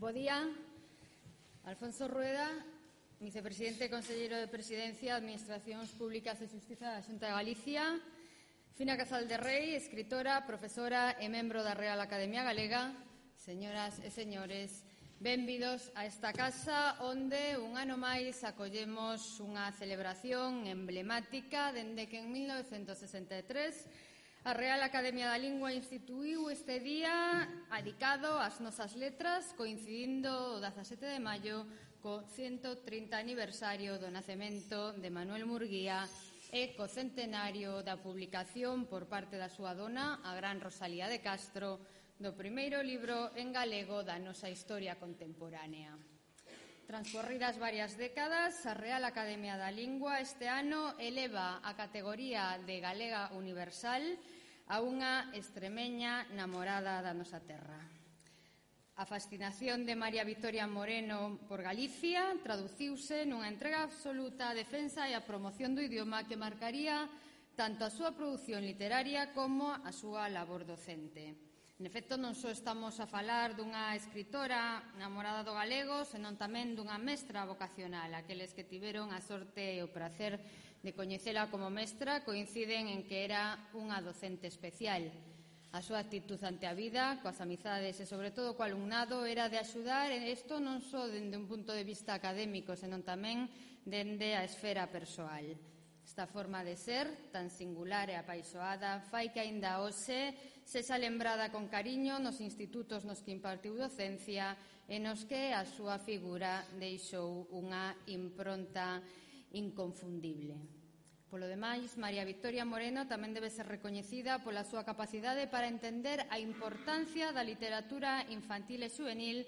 Bo día. Alfonso Rueda, vicepresidente e conselleiro de Presidencia, Administracións Públicas e Xustiza da Xunta de Galicia. Fina Casal de Rei, escritora, profesora e membro da Real Academia Galega. Señoras e señores, benvidos a esta casa onde un ano máis acollemos unha celebración emblemática dende que en 1963 a Real Academia da Lingua instituíu este día adicado ás nosas letras, coincidindo o 17 de maio co 130 aniversario do nacemento de Manuel Murguía e co centenario da publicación por parte da súa dona, a gran Rosalía de Castro, do primeiro libro en galego da nosa historia contemporánea. Transcorridas varias décadas, a Real Academia da Lingua este ano eleva a categoría de galega universal a unha extremeña namorada da nosa terra. A fascinación de María Victoria Moreno por Galicia traduciuse nunha entrega absoluta á defensa e á promoción do idioma que marcaría tanto a súa produción literaria como a súa labor docente. En efecto, non só estamos a falar dunha escritora namorada do galego, senón tamén dunha mestra vocacional. Aqueles que tiveron a sorte e o prazer de coñecela como mestra coinciden en que era unha docente especial. A súa actitud ante a vida, coas amizades e, sobre todo, co alumnado, era de axudar, e isto non só dende un punto de vista académico, senón tamén dende a esfera persoal. Esta forma de ser, tan singular e apaixoada, fai que aínda hoxe sexa lembrada con cariño nos institutos nos que impartiu docencia e nos que a súa figura deixou unha impronta inconfundible. Polo demais, María Victoria Moreno tamén debe ser recoñecida pola súa capacidade para entender a importancia da literatura infantil e xuvenil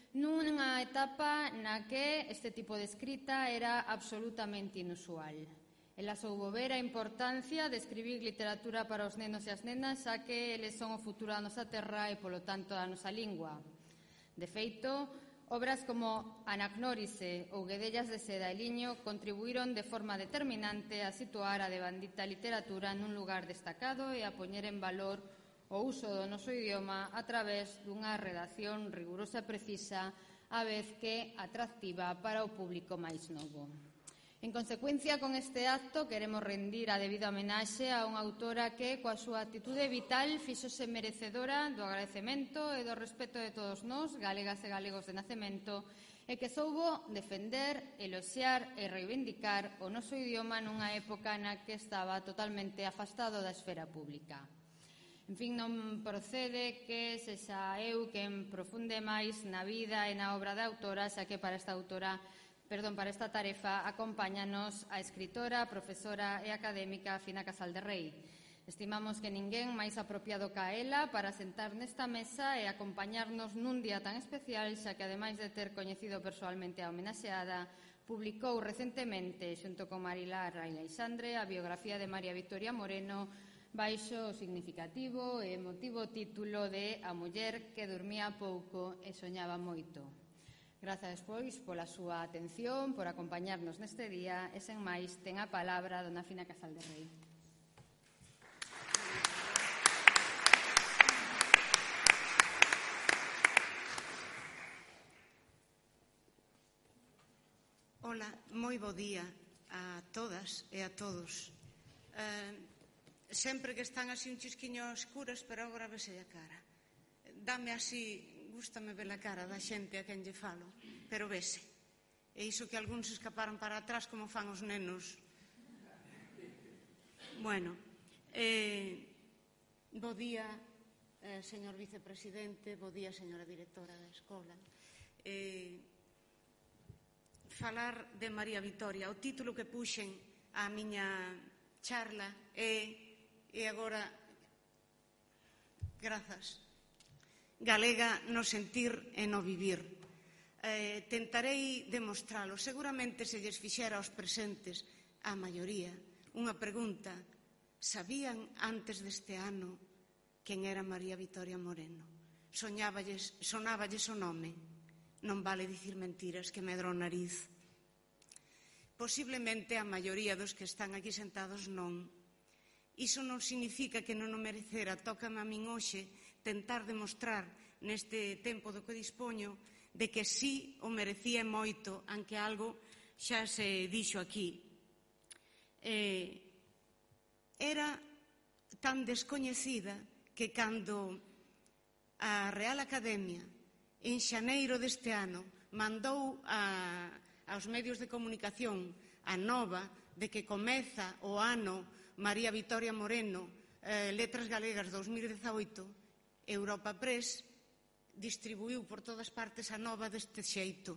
nunha etapa na que este tipo de escrita era absolutamente inusual. Ela soubo ver a importancia de escribir literatura para os nenos e as nenas, xa que eles son o futuro da nosa terra e, polo tanto, da nosa lingua. De feito, obras como Anacnórise ou Guedellas de seda e liño contribuíron de forma determinante a situar a devandita literatura nun lugar destacado e a poñer en valor o uso do noso idioma a través dunha redacción rigurosa e precisa, a vez que atractiva para o público máis novo. En consecuencia, con este acto, queremos rendir a debida homenaxe a unha autora que, coa súa actitude vital, fíxose merecedora do agradecemento e do respeto de todos nós, galegas e galegos de nacemento, e que soubo defender, eloxiar e reivindicar o noso idioma nunha época na que estaba totalmente afastado da esfera pública. En fin, non procede que sexa eu quen profunde máis na vida e na obra da autora, xa que para esta tarefa acompáñanos a escritora, profesora e académica Fina Casal de Rei. Estimamos que ninguén máis apropiado ca ela para sentar nesta mesa e acompañarnos nun día tan especial, xa que, ademais de ter coñecido persoalmente a homenaxeada, publicou recentemente, xunto con Marilar Aleixandre, a biografía de María Victoria Moreno, baixo o significativo e emotivo título de A muller que dormía pouco e soñaba moito. Grazas, pois, pola súa atención, por acompañarnos neste día e, sen máis, ten a palabra a dona Fina Casal de Rei. Ola, moi bo día a todas e a todos. Sempre que están así un chisquiño escuras, pero agora vese a cara. Dame así... Gústame ver a cara da xente a quen lle falo, pero vese. E iso que algúns escaparon para atrás como fan os nenos. Bueno, bo día, señor vicepresidente, bo día, señora directora da escola. Falar de María Victoria, o título que puxen á miña charla e agora, grazas, galega no sentir e no vivir. Tentarei demostralo. Seguramente se lles fixera aos presentes, a maioría, unha pregunta: sabían antes deste ano quen era María Victoria Moreno? Sonáballes o nome? Non vale dicir mentiras, que medra o nariz. Posiblemente a maioría dos que están aquí sentados non. Iso non significa que non o merecera. Tócame a min hoxe tentar demostrar neste tempo do que dispoño de que sí o merecía moito, aunque algo xa se dixo aquí. Era tan descoñecida que cando a Real Academia en xaneiro deste ano mandou aos medios de comunicación a nova de que comeza o ano María Vitoria Moreno, Letras Galegas 2018, Europa Press distribuiu por todas partes a nova deste xeito.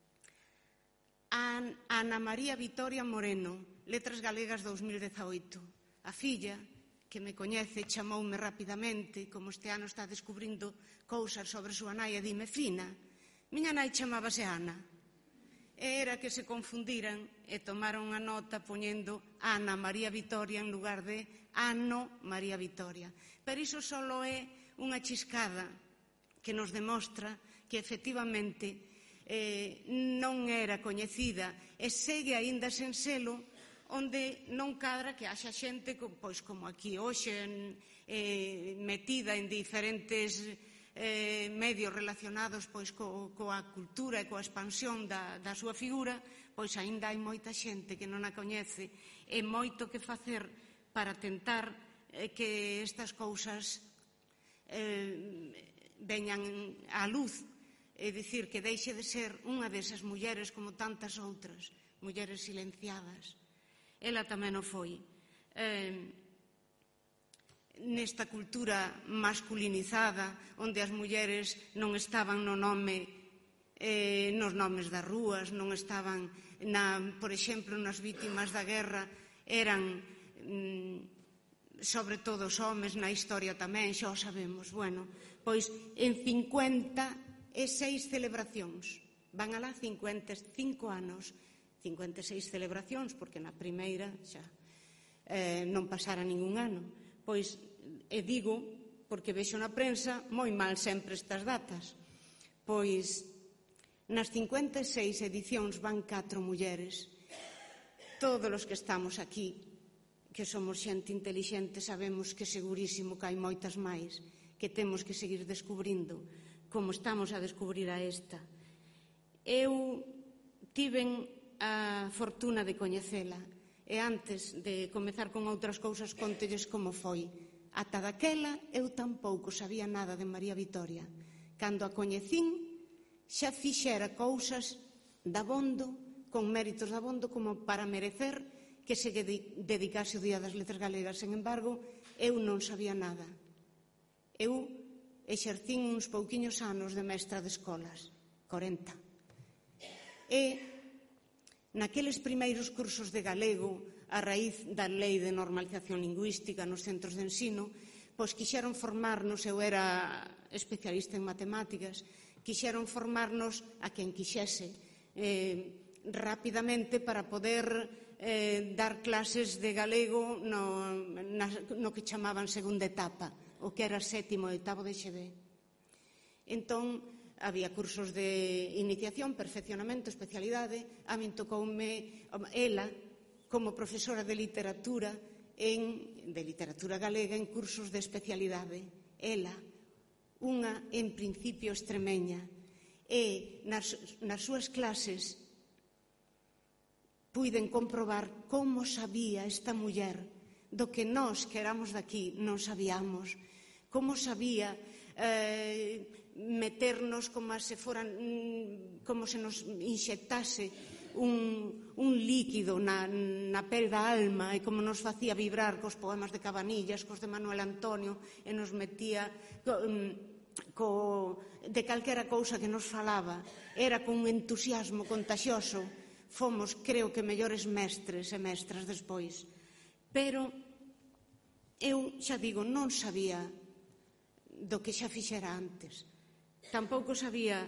Ana María Vitoria Moreno, Letras Galegas 2018. A filla, que me coñece, chamoume rapidamente, como este ano está descubrindo cousas sobre a súa nai, e dime: Fina, miña nai chamábase Ana. E era que se confundiran e tomaron a nota poñendo Ana María Vitoria en lugar de Ano María Vitoria. Pero iso só é unha chiscada que nos demostra que efectivamente non era coñecida e segue aínda sen selo, onde non cadra que haxa xente, pois como aquí hoxe, metida en diferentes medios relacionados pois coa cultura e coa expansión da súa figura, pois aínda hai moita xente que non a coñece e moito que facer para tentar que estas cousas veñan á luz, é dicir, que deixe de ser unha desas mulleres como tantas outras, mulleres silenciadas. Ela tamén o foi. Nesta cultura masculinizada, onde as mulleres non estaban nos nomes das rúas, non estaban, por exemplo, nas vítimas da guerra, eran sobre todo os homes, na historia tamén, xa o sabemos. Bueno, pois en 56 celebracións, van alá 55 anos, 56 celebracións, porque na primeira xa non pasara ningún ano. Pois, digo, porque vexo na prensa moi mal sempre estas datas, pois nas 56 edicións van 4 mulleres. Todos os que estamos aquí, que somos xente intelixente, sabemos que segurísimo que hai moitas máis, que temos que seguir descubrindo, como estamos a descubrir a esta. Eu tiven a fortuna de coñecela, e antes de comezar con outras cousas contelles como foi. Ata daquela eu tampouco sabía nada de María Vitoria. Cando a coñecín xa fixera cousas dabondo, con méritos dabondo, como para merecer que se dedicase o Día das Letras Galegas. Sen embargo, eu non sabía nada. Eu exercín uns pouquiños anos de mestra de escolas, 40. E naqueles primeiros cursos de galego, a raíz da Lei de Normalización Lingüística nos centros de ensino, pois quixeron formarnos, eu era especialista en matemáticas, quixeron formarnos a quen quixese rapidamente para poder dar clases de galego no que chamaban segunda etapa, o que era sétimo e oitavo de XB. Entón, había cursos de iniciación, perfeccionamento, especialidade. A min tocoume ela como profesora de literatura galega en cursos de especialidade. Ela, unha en principio extremeña, e nas súas clases puiden comprobar como sabía esta muller do que nós, que éramos daqui, non sabíamos, como sabía meternos como se nos inxectase un líquido na pel da alma, e como nos facía vibrar cos poemas de Cabanillas, cos de Manuel Antonio, e nos metía de calquera cousa que nos falaba. Era con un entusiasmo contagioso. Fomos, creo que, mellores mestres e mestras despois. Pero eu, xa digo, non sabía do que xa fixera antes. Tampouco sabía...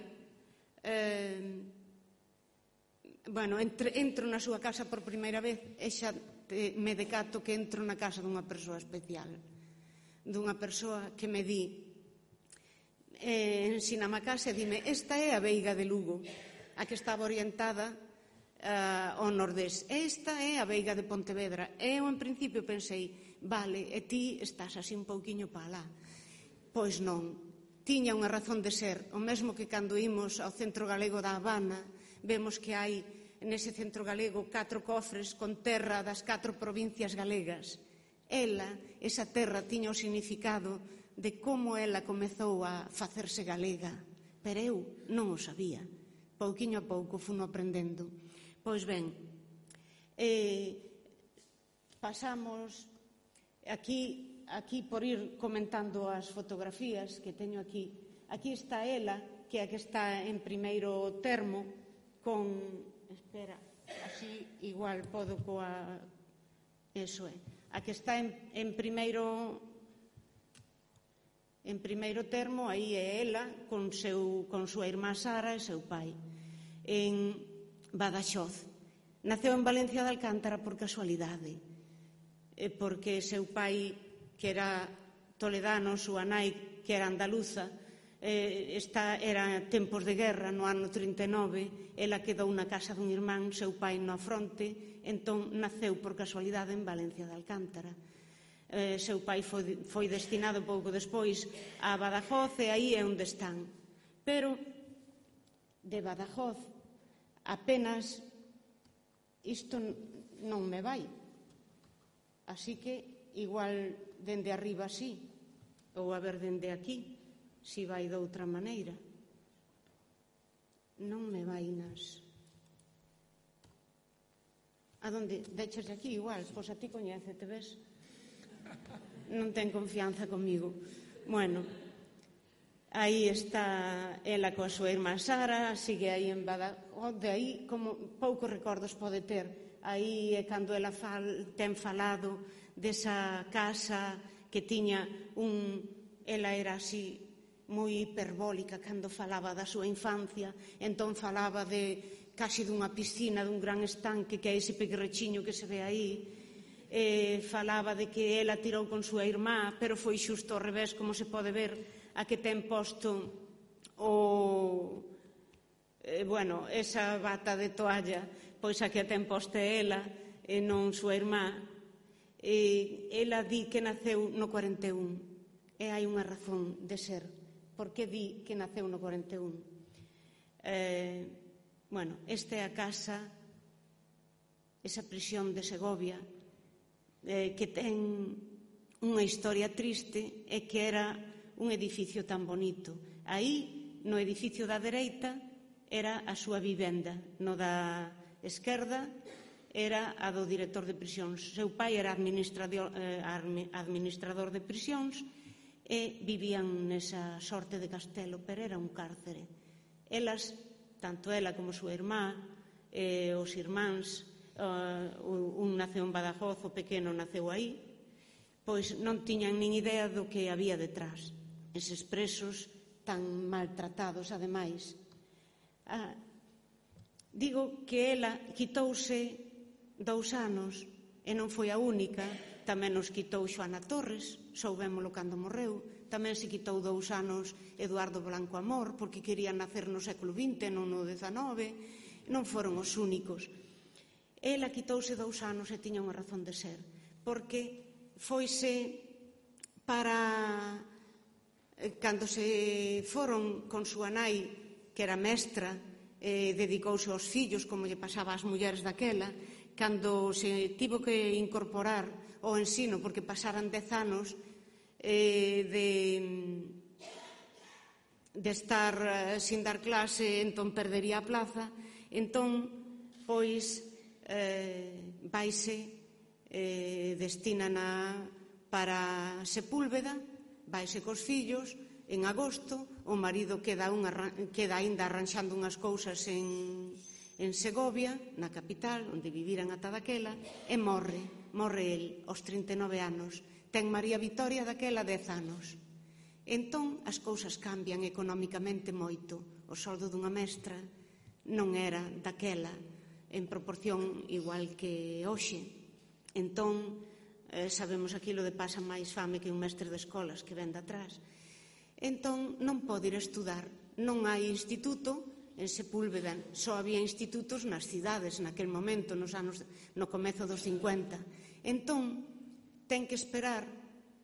entro na súa casa por primeira vez e xa me decato que entro na casa dunha persoa especial, dunha persoa que me di, ensíname a casa e dime: esta é a veiga de Lugo, a que estaba orientada ao nordés. Esta é a veiga de Pontevedra. E eu, en principio, pensei: vale, e ti estás así un pouquiño para lá. Pois non. tiña unha razón de ser, o mesmo que cando imos ao Centro Galego da Habana, vemos que hai nese Centro Galego 4 cofres con terra das 4 provincias galegas. Ela, esa terra, tiña o significado de como ela comezou a facerse galega, pero eu non o sabía. Pouquiño a pouco funo aprendendo. Pois ben, pasamos aquí por ir comentando as fotografías que teño aquí. Aquí está ela, que é a que está en primeiro termo, con... Espera, así igual podo coa... Eso é. A que está en primeiro termo, aí é ela, con súa irmá Sara e seu pai, en Badaxoz. Naceu en Valencia de Alcántara por casualidade, porque seu pai, que era toledano, súa nai, que era andaluza, era tempos de guerra, no ano 39, ela quedou na casa dun irmán, seu pai na fronte, entón naceu por casualidade en Valencia de Alcántara. Seu pai foi destinado pouco despois a Badajoz e aí é onde están. Pero de Badajoz apenas isto non me vai. Así que igual dende arriba sí, ou a ver dende aquí, si vai de outra maneira. Non me vai nas... A donde deches aquí igual, pois a ti coñécete, ves? Non ten confianza comigo. Bueno, aí está ela coa súa irmá Sara, sigue aí en Badajoz, de aí como poucos recordos pode ter. Aí é cando ela ten falado desa casa que tiña ela era así moi hiperbólica cando falaba da súa infancia, entón falaba de casi dunha piscina, dun gran estanque que é ese pequerrechiño que se ve aí, falaba de que ela tirou con súa irmá, pero foi xusto ao revés, como se pode ver, a que ten posto esa bata de toalla, pois a que a ten posta ela e non súa irmá. Ela di que naceu no 41 e hai unha razón de ser. Por que di que naceu no 41? Esta é a casa, esa prisión de Segovia, que ten unha historia triste e que era un edificio tan bonito. Aí, no edificio da dereita, era a súa vivenda. No da esquerda era a do director de prisións. Seu pai era administrador de prisións e vivían nesa sorte de castelo, pero era un cárcere. Elas, tanto ela como súa irmá, os irmáns, un naceu en Badajoz, o pequeno naceu aí, pois non tiñan nin idea do que había detrás. Eses presos tan maltratados, ademais. Digo que ela quitouse 2 anos e non foi a única. Tamén nos quitou Xoana Torres, soubémolo cando morreu. Tamén se quitou 2 anos Eduardo Blanco Amor, porque quería nacer no século XX, non no XIX. Non foron os únicos. Ela quitouse 2 anos e tiña unha razón de ser, porque foise para... Cando se foron con súa nai, que era mestra, dedicouse aos fillos, como lle pasaba ás mulleres daquela, cando se tivo que incorporar ao ensino, porque pasaran 10 anos de estar sin dar clase, entón perdería a plaza, entón, pois, destinana para Sepúlveda, vaise cos fillos, en agosto, o marido queda aínda arranxando unhas cousas en Segovia, na capital, onde viviran ata daquela, e morre el aos 39 anos. Ten María Vitoria daquela 10 anos. Entón, as cousas cambian economicamente moito. O soldo dunha mestra non era daquela en proporción igual que hoxe. Entón, sabemos aquilo de pasa máis fame que un mestre de escolas que ven de atrás. Entón, non pode ir a estudar. Non hai instituto en Sepúlveda, só había institutos nas cidades naquel momento, no comezo dos 50. Entón, ten que esperar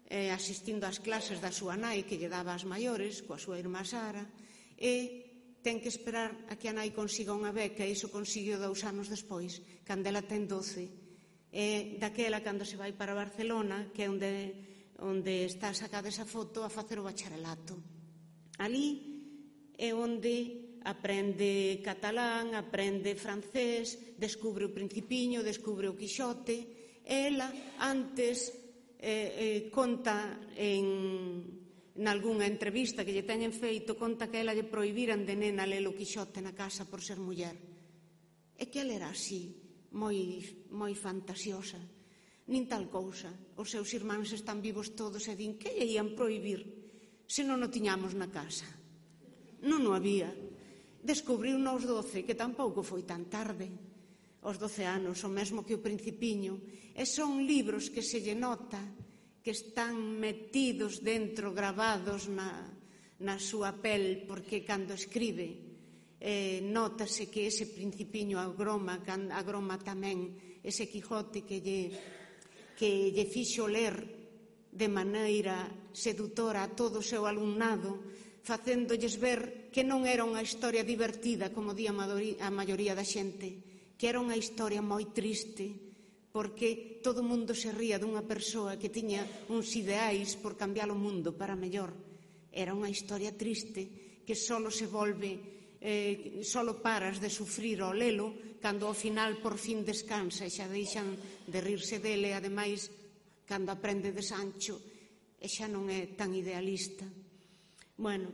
asistindo ás clases da súa nai que lle daba as maiores, coa súa irmá Sara, e ten que esperar a que a nai consiga unha beca, e iso consigue 2 anos despois, cando ela ten 12. E daquela, cando se vai para Barcelona, que é onde está sacada esa foto, a facer o bacharelato. Ali é onde aprende catalán, aprende francés, descubre o Principiño, descubre o Quixote. Ela, antes, conta nalgúnha entrevista que lle teñen feito, conta que ela lle prohibiran de nena ler o Quixote na casa por ser muller. É que ela era así, moi fantasiosa. Nin tal cousa. Os seus irmáns están vivos todos e din que lle ian prohibir se non o tiñamos na casa. Non o había. Descubriu nos 12, que tampouco foi tan tarde. Aos 12 anos, o mesmo que o Principiño. E son libros que se lle nota que están metidos dentro, gravados na súa pel, porque cando escribe nótase que ese Principiño agroma tamén ese Quijote que lle fixo ler de maneira sedutora a todo o seu alumnado, facéndolles ver que non era unha historia divertida, como di a maioría da xente, que era unha historia moi triste, porque todo o mundo se ría dunha persoa que tiña uns ideais por cambiar o mundo para mellor. Era unha historia triste que solo paras de sufrir ao lelo cando ao final por fin descansa e xa deixan de rirse dele, ademais, cando aprende de Sancho e xa non é tan idealista. Bueno,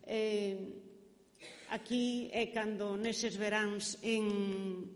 aquí é cando neses veráns en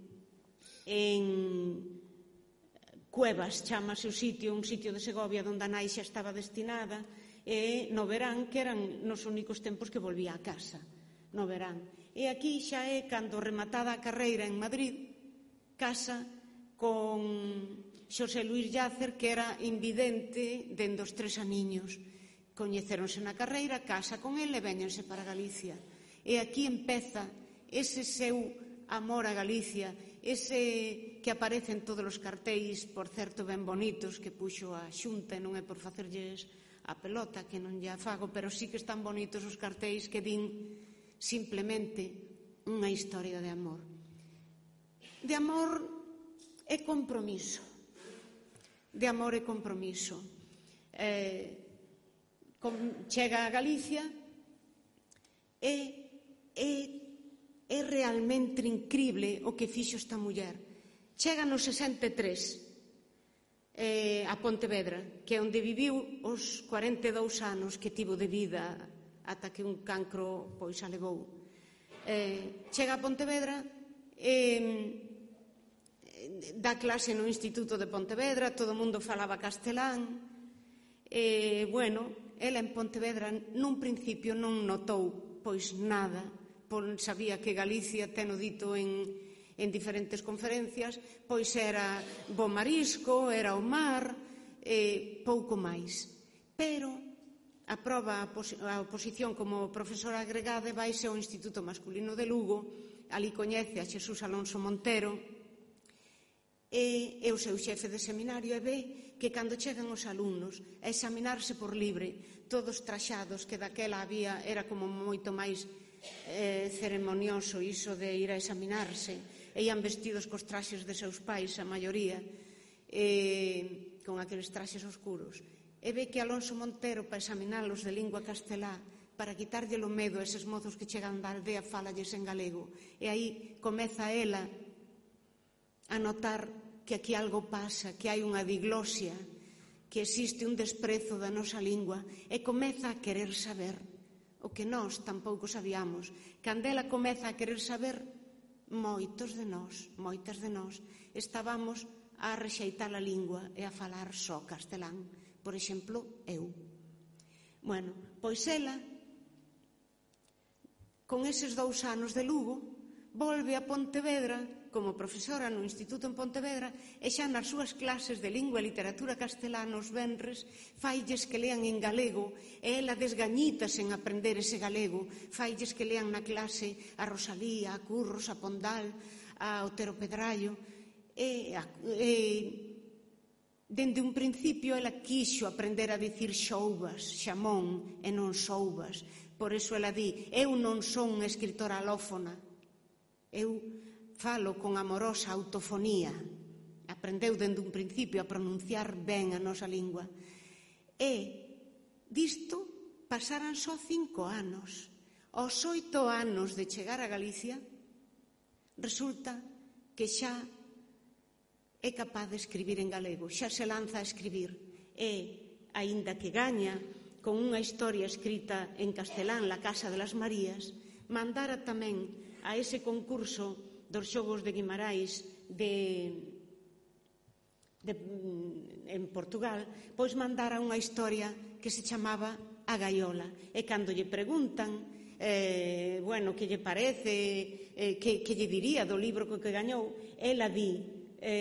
Cuevas, chamase o sitio, un sitio de Segovia onde a nai xa estaba destinada, e no verán, que eran nos únicos tempos que volvía a casa, no verán. E aquí xa é cando, rematada a carreira en Madrid, casa con Xosé Luís Llacer, que era invidente dende os 3 aniños. Coñeceronse na carreira, casa con ele e véñense para Galicia. E aquí empeza ese seu amor a Galicia, ese que aparece en todos os cartéis, por certo ben bonitos, que puxo a Xunta, e non é por facerlles a pelota, que non lle afago, pero sí que están bonitos os cartéis que din simplemente unha historia de amor. De amor e compromiso. De amor e compromiso. Chega a Galicia e é realmente incrible o que fixo esta muller. Chega no 63 a Pontevedra, que é onde viviu os 42 anos que tivo de vida ata que un cancro pois alegou. Chega a Pontevedra e dá clase no Instituto de Pontevedra, todo o mundo falaba castelán. Bueno, ela en Pontevedra nun principio non notou pois nada, sabía que Galicia, teno dito en diferentes conferencias, pois era bo marisco, era o mar, pouco máis. Pero aproba a oposición como profesora agregada e vaise ao Instituto Masculino de Lugo, ali coñece a Xesús Alonso Montero, e o seu xefe de seminario, e ve que cando chegan os alumnos a examinarse por libre, todos traxados, que daquela había, era como moito máis ceremonioso iso de ir a examinarse, e ian vestidos cos traxes de seus pais, a maioría, con aqueles traxes oscuros. E ve que Alonso Montero, para examinalos de lingua castelá, para quitarlle o medo a eses mozos que chegan da aldea, fálalles en galego. E aí comeza ela a notar que aquí algo pasa, que hai unha diglosia, que existe un desprezo da nosa lingua, e comeza a querer saber o que nós tampouco sabíamos. Cando ela comeza a querer saber, moitas de nós, estábamos a rexeitar a lingua e a falar só castelán. Por exemplo, eu. Bueno, pois ela, con eses 2 anos de Lugo, volve a Pontevedra como profesora no Instituto en Pontevedra, e xa nas súas clases de lingua e literatura castelá nos venres failles que lean en galego, e ela desgañitas en aprender ese galego, failles que lean na clase a Rosalía, a Curros, a Pondal, a Otero Pedrallo, e Dende un principio, ela quixo aprender a dicir xoubas, xamón, e non soubas. Por iso ela di, eu non son unha escritora alófona, eu falo con amorosa autofonía. Aprendeu dende un principio a pronunciar ben a nosa lingua. E disto pasaran só 5 anos. Aos 8 anos de chegar a Galicia, resulta que xa é capaz de escribir en galego, xa se lanza a escribir. E, aínda que gaña con unha historia escrita en castelán, La Casa de las Marías, mandara tamén a ese concurso dos Xogos de Guimarães en Portugal, pois mandara unha historia que se chamaba A Gaiola. E cando lle preguntan que lle parece, que lle diría do libro que gañou, ela di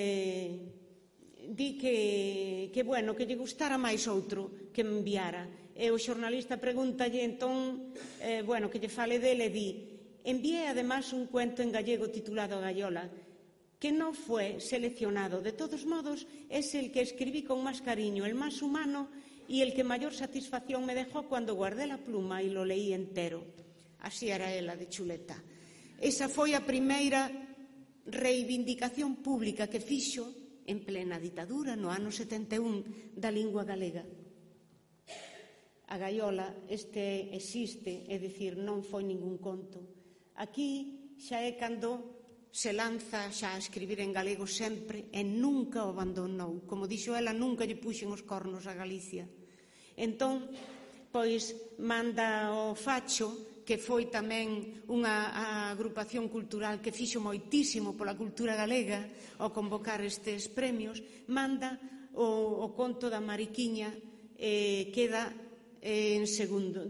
que lle gustara máis outro que me enviara. E o xornalista pregúntalle entón que lle fale dele, e di: envié además un cuento en gallego titulado A Gaiola, que no fue seleccionado. De todos modos, es el que escribí con más cariño, el más humano y el que mayor satisfacción me dejó cuando guardé la pluma y lo leí entero. Así era ela de chuleta. Esa foi a primeira reivindicación pública que fixo en plena ditadura no ano 71 da lingua galega. A Gaiola existe, é dicir, non foi ningún conto. Aquí xa é cando se lanza xa a escribir en galego sempre e nunca o abandonou. Como dixo ela, nunca lle puxen os cornos a Galicia. Entón, pois, manda o Facho, que foi tamén unha agrupación cultural que fixo moitísimo pola cultura galega ao convocar estes premios, manda o conto da Mariquiña, queda en segundo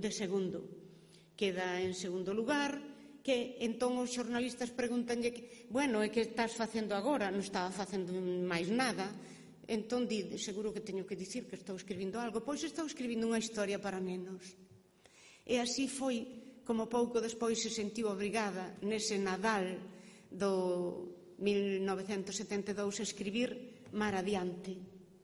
lugar, que entón os xornalistas preguntanlle, e que estás facendo agora? Non estaba facendo máis nada. Entón di, seguro que teño que dicir que estou escribindo algo. Pois estou escribindo unha historia para nenos. E así foi como pouco despois se sentiu obrigada nese Nadal do 1972 a escribir Mar Adiante.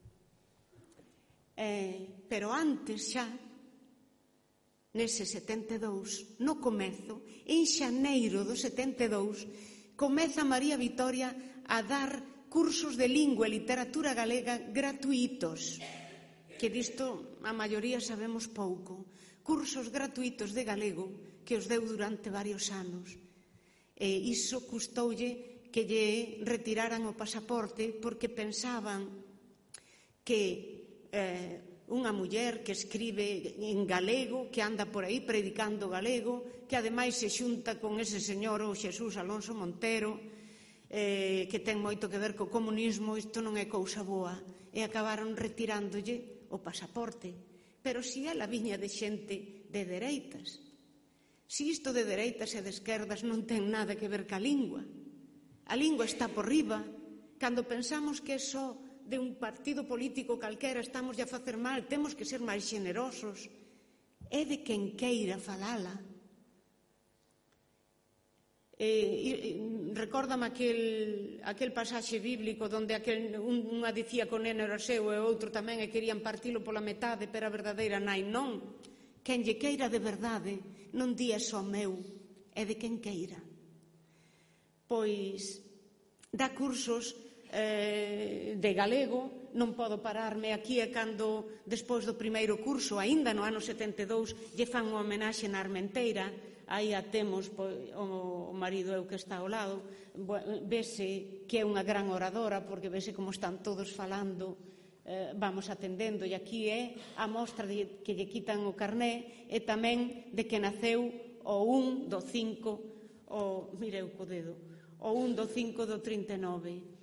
Pero antes xa, nese 72, no comezo, en xaneiro do 72, comeza María Vitoria a dar cursos de lingua e literatura galega gratuítos, que disto a maioría sabemos pouco. Cursos gratuítos de galego que os deu durante varios anos. E iso custoulle que lle retiraran o pasaporte porque pensaban que unha muller que escribe en galego, que anda por aí predicando galego, que ademais se xunta con ese señor, o Xesús Alonso Montero, que ten moito que ver co comunismo, isto non é cousa boa. E acabaron retirándolle o pasaporte. Pero si ela viña de xente de dereitas, si isto de dereitas e de esquerdas non ten nada que ver ca lingua. A lingua está por riba. Cando pensamos que é só de un partido político calquera estamos a facer mal, temos que ser máis xenerosos. É de quen queira falala. Recórdame aquel pasaxe bíblico onde unha dicía que o neno era seu e outro tamén e querían partilo pola metade, pero a verdadeira nai non. Quen lle queira de verdade non di é só meu, é de quen queira. Pois dá cursos de galego, non podo pararme aquí, e cando despois do primeiro curso, aínda no ano 72, lle fan unha homenaxe na Armenteira, aí a temos o marido eu que está ao lado, vese que é unha gran oradora, porque vese como están todos falando, vamos atendendo, e aquí é a mostra de que lle quitan o carné e tamén de que naceu o 1 do 5, mire eu co dedo, o 1 do 5 do 39.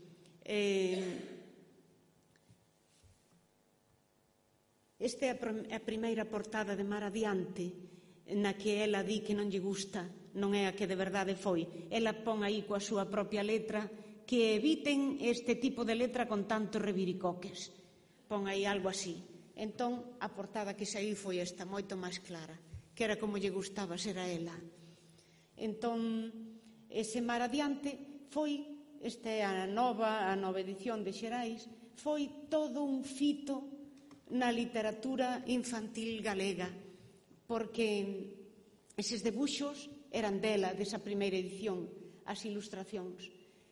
Esta é a primeira portada de Mar Adiante, na que ela di que non lle gusta, non é a que de verdade foi. Ela pon aí coa súa propia letra que eviten este tipo de letra con tantos reviricoques. Pon aí algo así. Entón, a portada que saí foi esta, moito máis clara, que era como lle gustaba ser a ela. Entón, ese Mar Adiante foi, esta é a nova edición de Xerais, foi todo un fito na literatura infantil galega, porque eses debuxos eran dela, desa primeira edición, as ilustracións.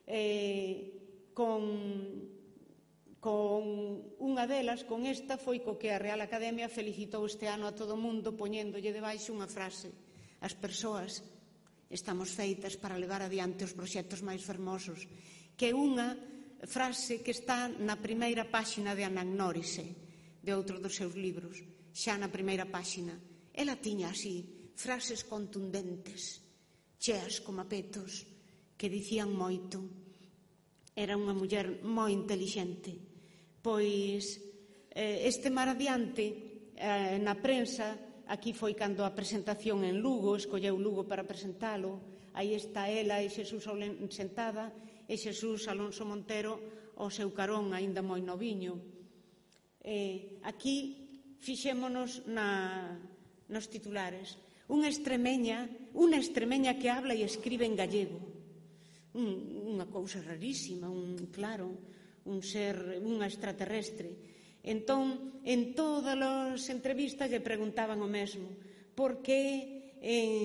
Con unha delas, con esta, foi co que a Real Academia felicitou este ano a todo o mundo poñéndolle debaixo unha frase: as persoas estamos feitas para levar adiante os proxectos máis fermosos, que é unha frase que está na primeira páxina de Anagnórise, de outro dos seus libros, xa na primeira páxina. Ela tiña así frases contundentes, cheas como petos, que dicían moito. Era unha muller moi intelixente. Pois este mar adiante na prensa, aquí foi cando a presentación en Lugo, escolleu Lugo para presentalo, aí está ela e Xesús sentada, e Xesús Alonso Montero ao seu carón, aínda moi noviño. Aquí fixémonos nos titulares. Unha extremeña que habla e escribe en gallego. Unha cousa rarísima, un ser, unha extraterrestre. Entón, en todas as entrevistas lle preguntaban o mesmo: por que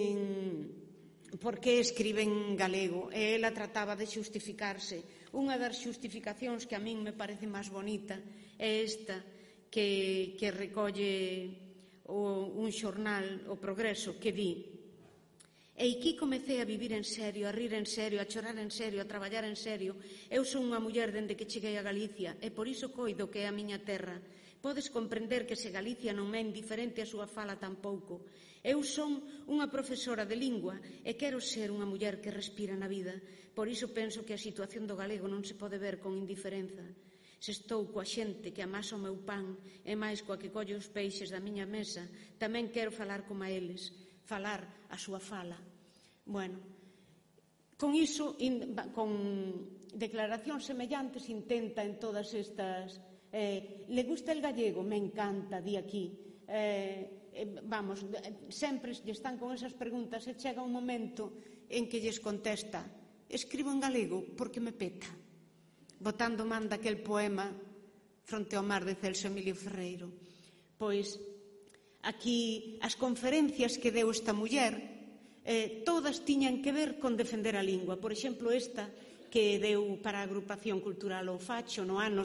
escribe en galego? E ela trataba de xustificarse. Unha das xustificacións que a min me parece máis bonita é esta, que recolle un xornal, O Progreso, que di: e aquí comecei a vivir en serio, a rir en serio, a chorar en serio, a traballar en serio. Eu son unha muller dende que cheguei a Galicia e por iso coido que é a miña terra. Podes comprender que se Galicia non me é indiferente a súa fala tampouco. Eu son unha profesora de lingua e quero ser unha muller que respira na vida. Por iso penso que a situación do galego non se pode ver con indiferenza. Se estou coa xente que amasa o meu pan e máis coa que colle os peixes da miña mesa, tamén quero falar como a eles, falar a súa fala. Bueno, con iso, con declaracións semellantes, intenta en todas estas... le gusta el gallego? Me encanta, di aquí. Vamos, sempre lle están con esas preguntas e chega un momento en que lles contesta: escribo en galego porque me peta, botando man daquel poema Fronte ao mar de Celso Emilio Ferreiro. Pois aquí as conferencias que deu esta muller todas tiñan que ver con defender a lingua. Por exemplo, esta que deu para a Agrupación Cultural O Facho no ano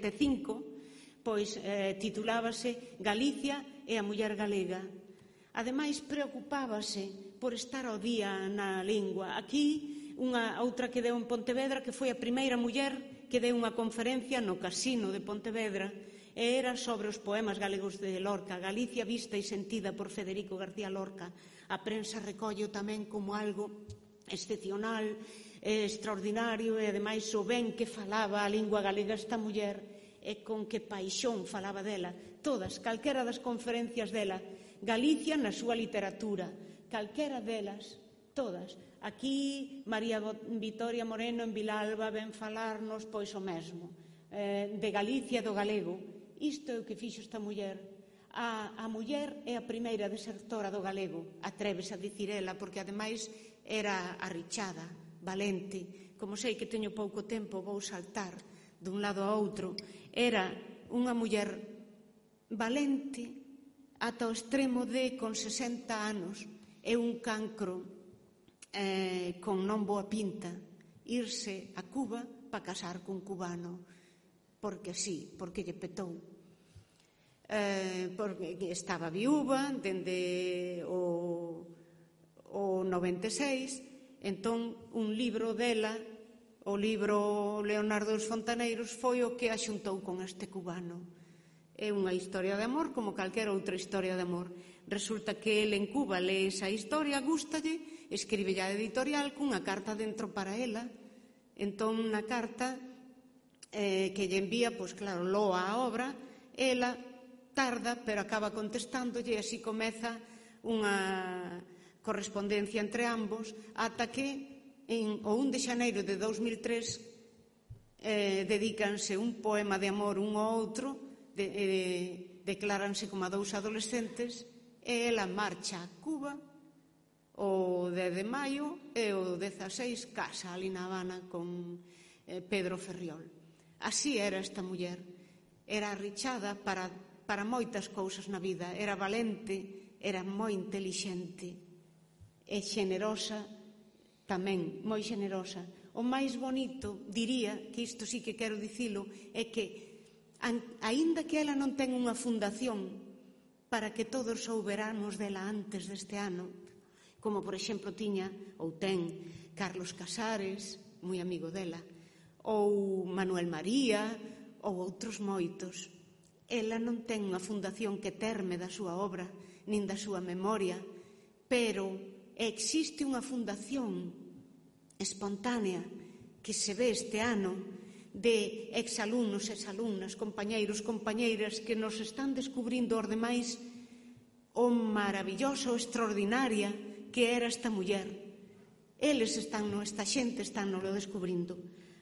75, pois titulábase Galicia e a muller galega. Ademais, preocupábase por estar ao día na lingua. Aquí, unha outra que deu en Pontevedra, que foi a primeira muller que deu unha conferencia no Casino de Pontevedra, e era sobre os poemas galegos de Lorca, Galicia vista e sentida por Federico García Lorca. A prensa recolle tamén como algo excepcional, extraordinario, e ademais o ben que falaba a lingua galega esta muller e con que paixón falaba dela. Todas, calquera das conferencias dela, Galicia na súa literatura, calquera delas, todas. Aquí María Vitoria Moreno en Vilalba ven falarnos pois o mesmo, de Galicia e do galego. Isto é o que fixo esta muller. A muller é a primeira desertora do galego, atrévese a dicir ela, porque ademais era arrichada, valente. Como sei que teño pouco tempo, vou saltar dun lado a outro. Era unha muller valente ata o extremo de, con 60 anos, e un cancro con non boa pinta, irse a Cuba para casar cun cubano, porque sí, porque lle petou. Porque estaba viúva dende o 96, entón un libro dela, o libro Leonardo dos Fontaneiros, foi o que a xuntou con este cubano. É unha historia de amor como calquera outra historia de amor. Resulta que ele en Cuba lee esa historia, gústalle, escribe a editorial cunha carta dentro para ela. Entón, na carta que lle envía, pois claro, loa a obra, ela tarda, pero acaba contestándolle, e así comeza unha correspondencia entre ambos, ata que o 1 de xaneiro de 2003 dedícanse un poema de amor un ao outro, decláranse como a dous adolescentes, e ela marcha a Cuba o 10 de maio e o 16 casa ali na Habana con Pedro Ferriol. Así era esta muller. Era arrichada para moitas cousas na vida. Era valente, era moi intelixente e xenerosa tamén, moi xenerosa. O máis bonito, diría, que isto sí que quero dicilo, é que aínda que ela non ten unha fundación para que todos souberamos dela antes deste ano, como por exemplo tiña ou ten Carlos Casares, moi amigo dela, ou Manuel María, ou outros moitos. Ela non ten unha fundación que terme da súa obra, nin da súa memoria, pero existe unha fundación espontánea que se ve este ano de exalumnos, exalumnas, compañeiros, compañeiras que nos están descubrindo os demais o maravilloso, o extraordinaria que era esta muller. Eles están, esta xente están nos lo descubrindo.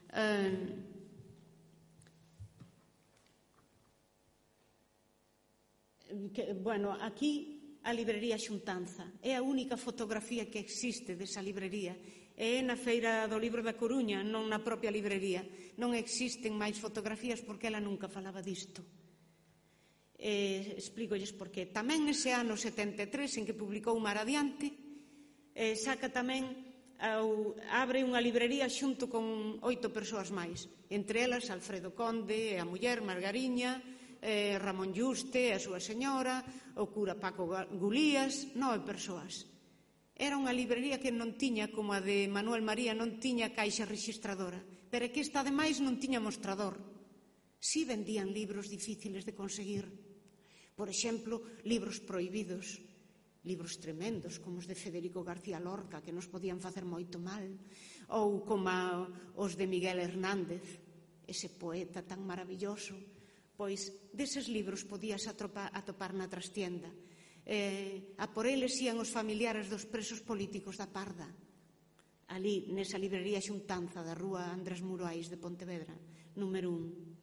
Bueno, aquí a librería Xuntanza é a única fotografía que existe desa librería. É na Feira do Libro da Coruña, non na propia librería. Non existen máis fotografías porque ela nunca falaba disto. Explícolles por qué. Tamén nese ano 73, en que publicou Mar Adiante, saca tamén, abre unha librería xunto con 8 persoas máis. Entre elas Alfredo Conde, a muller Margariña, Ramón Yuste, a súa señora, o cura Paco Gulías, 9 persoas. Era unha librería que non tiña, como a de Manuel María, non tiña caixa registradora, pero que esta, ademais, non tiña mostrador. Si vendían libros difíciles de conseguir. Por exemplo, libros prohibidos, libros tremendos, como os de Federico García Lorca, que nos podían facer moito mal, ou como os de Miguel Hernández, ese poeta tan maravilloso. Pois, deses libros podías atopar na trastienda. A por eles ían os familiares dos presos políticos da Parda, ali nesa librería Xuntanza da rúa Andrés Muruais de Pontevedra, número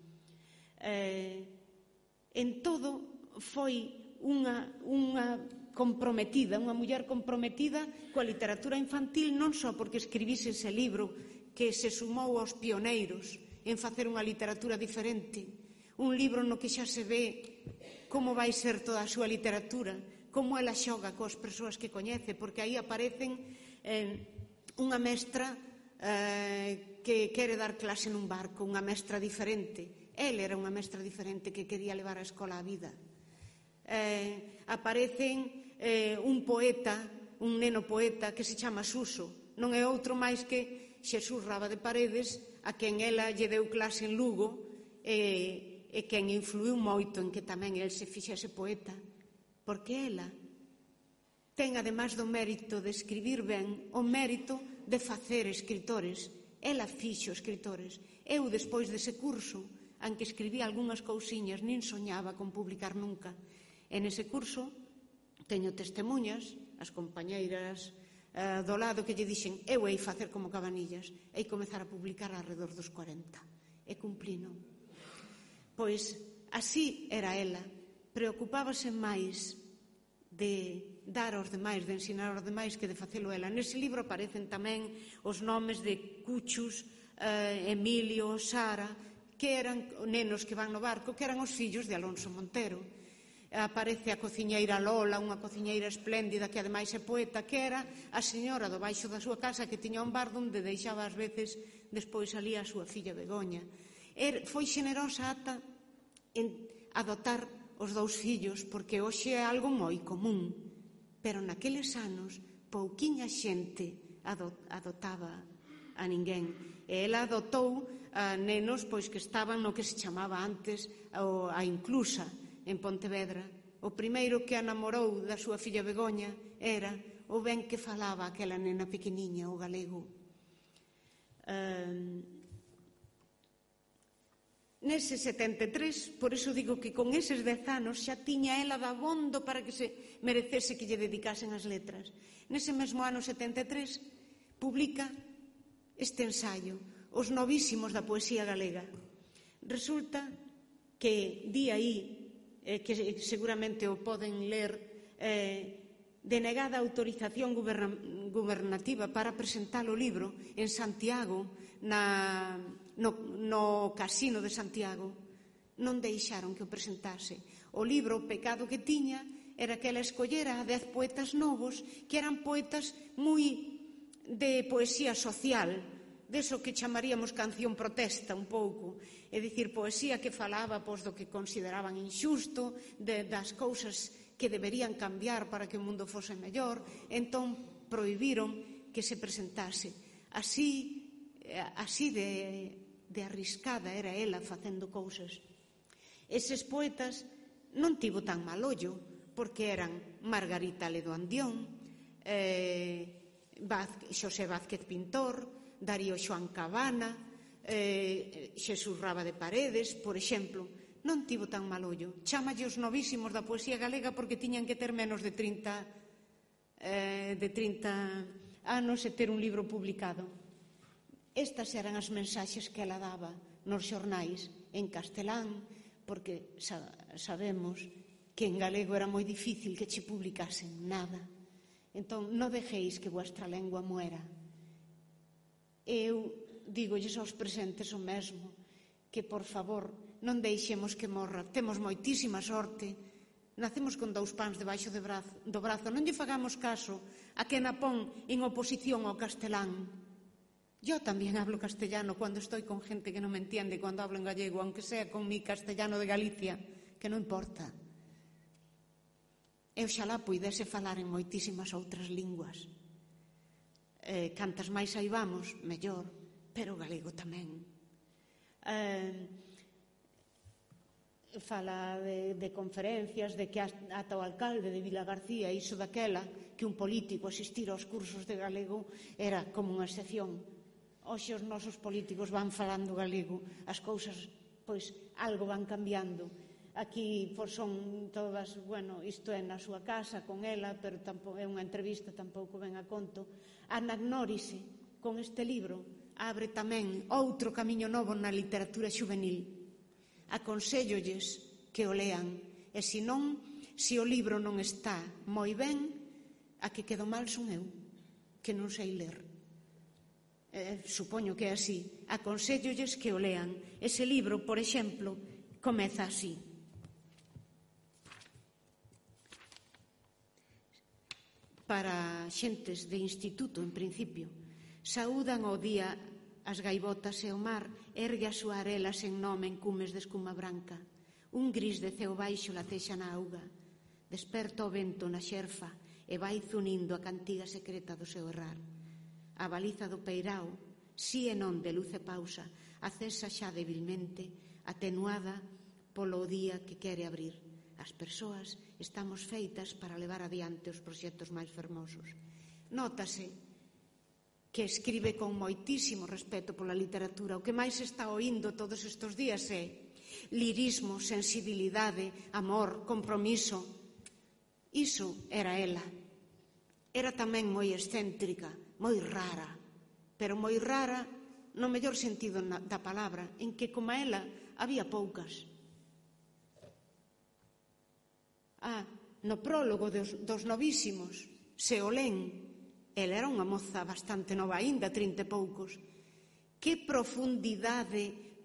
1. En todo foi unha comprometida, unha muller comprometida coa literatura infantil, non só porque escribise ese libro que se sumou aos pioneiros en facer unha literatura diferente, un libro no que xa se ve como vai ser toda a súa literatura, como ela xoga coas persoas que coñece, porque aí aparecen unha mestra que quere dar clase nun barco, unha mestra diferente. El era unha mestra diferente que quería levar a escola á vida. Aparecen un poeta, un neno poeta que se chama Suso. Non é outro máis que Xesús Raba de Paredes, a quen ela lle deu clase en Lugo e quen influiu moito en que tamén el se fixese poeta. Porque ela ten, ademais do mérito de escribir ben, o mérito de facer escritores. Ela fixo escritores. Eu, despois dese curso, en que escribí algunhas cousiñas, nin soñaba con publicar nunca. En ese curso teño testemunhas, as compañeiras do lado que lle dixen eu hei facer como Cabanillas, hei comezar a publicar alrededor dos 40. E cumplino. Pois así era ela. Preocupábase máis de dar aos demais, de ensinar aos demais, que de facelo ela. Nese libro aparecen tamén os nomes de Cuchus, Emilio, Sara, que eran nenos que van no barco, que eran os fillos de Alonso Montero. Aparece a cociñeira Lola, unha cociñeira espléndida que ademais é poeta, que era a señora do baixo da súa casa, que tiña un bar onde deixaba ás veces despois ali a súa filla Begoña. Foi xenerosa ata en adotar os 2 fillos, porque hoxe é algo moi común, pero naqueles anos pouquiña xente adotaba a ninguén. E ela adotou a nenos pois que estaban no que se chamaba antes a Inclusa, en Pontevedra. O primeiro que a namorou da súa filla Begoña era o ben que falaba aquela nena pequeniña, o galego. Nese 73, por iso digo que con eses 10 anos xa tiña ela dabondo para que se merecese que lle dedicasen as letras. Nese mesmo ano 73 publica este ensaio, Os novísimos da poesía galega. Resulta que di aí, que seguramente o poden ler, denegada autorización gubernativa para presentar o libro en Santiago, no Casino de Santiago, non deixaron que o presentase. O libro, o pecado que tiña, era que ela escollera a 10 poetas novos, que eran poetas moi de poesía social, deso que chamaríamos canción protesta un pouco, é dicir, poesía que falaba do que consideraban injusto, das cousas que deberían cambiar para que o mundo fose mellor. Entón prohibiron que se presentase. Así de arriscada era ela facendo cousas. Eses poetas non tivo tan mal ollo, porque eran Margarita Ledo Andión, Xosé Vázquez Pintor, Darío Xoán Cabana, Xesús Raba de Paredes, por exemplo. Non tivo tan mal ollo. Chámalle os novísimos da poesía galega porque tiñan que ter menos de 30 anos e ter un libro publicado. Estas eran as mensaxes que ela daba nos xornais en castelán, porque sabemos que en galego era moi difícil que che publicasen nada. Entón, non dejéis que vuestra lengua muera. Eu digolles aos presentes o mesmo, que por favor non deixemos que morra. Temos moitísima sorte, nacemos con 2 pans debaixo do brazo, non lle fagamos caso a que na pon en oposición ao castelán. Yo tamén hablo castellano cando estoy con gente que non me entiende cando hablo en gallego, aunque sea con mi castellano de Galicia, que non importa. E oxalá puidese falar en moitísimas outras linguas. Cantas máis saibamos, mellor, pero o galego tamén. Fala de conferencias, de que ata o alcalde de Vilagarcía, iso daquela, que un político asistira aos cursos de galego era como unha excepción. Hoxe os nosos políticos van falando galego, as cousas, pois, algo van cambiando. Aquí son todas, bueno, isto é na súa casa con ela, pero é unha entrevista, tampouco ven a conto. Anagnórise, con este libro, abre tamén outro camiño novo na literatura xuvenil. Aconsellolles que o lean, e se non, se o libro non está moi ben, a que quedo mal son eu, que non sei ler. Supoño que é así. Aconsellolles que o lean. Ese libro, por exemplo, comeza así. Para xentes de instituto, en principio, saúdan o día as gaivotas e o mar, ergue a súa arela sen nome en cumes de escuma branca. Un gris de ceo baixo latexa na auga. Desperta o vento na xerfa e vai zunindo a cantiga secreta do seu errar. A baliza do peirao, si e non de luz e pausa, acesa xa debilmente, atenuada polo día que quere abrir. As persoas estamos feitas para levar adiante os proxectos máis fermosos. Nótase que escribe con moitísimo respeto pola literatura. O que máis está oíndo todos estes días é lirismo, sensibilidade, amor, compromiso. Iso era ela. Era tamén moi excéntrica, moi rara, pero moi rara no mellor sentido da palabra, en que, como a ela, había poucas. No prólogo dos novísimos, se o len, ela era unha moza bastante nova aínda, 30 e poucos. Que profundidade,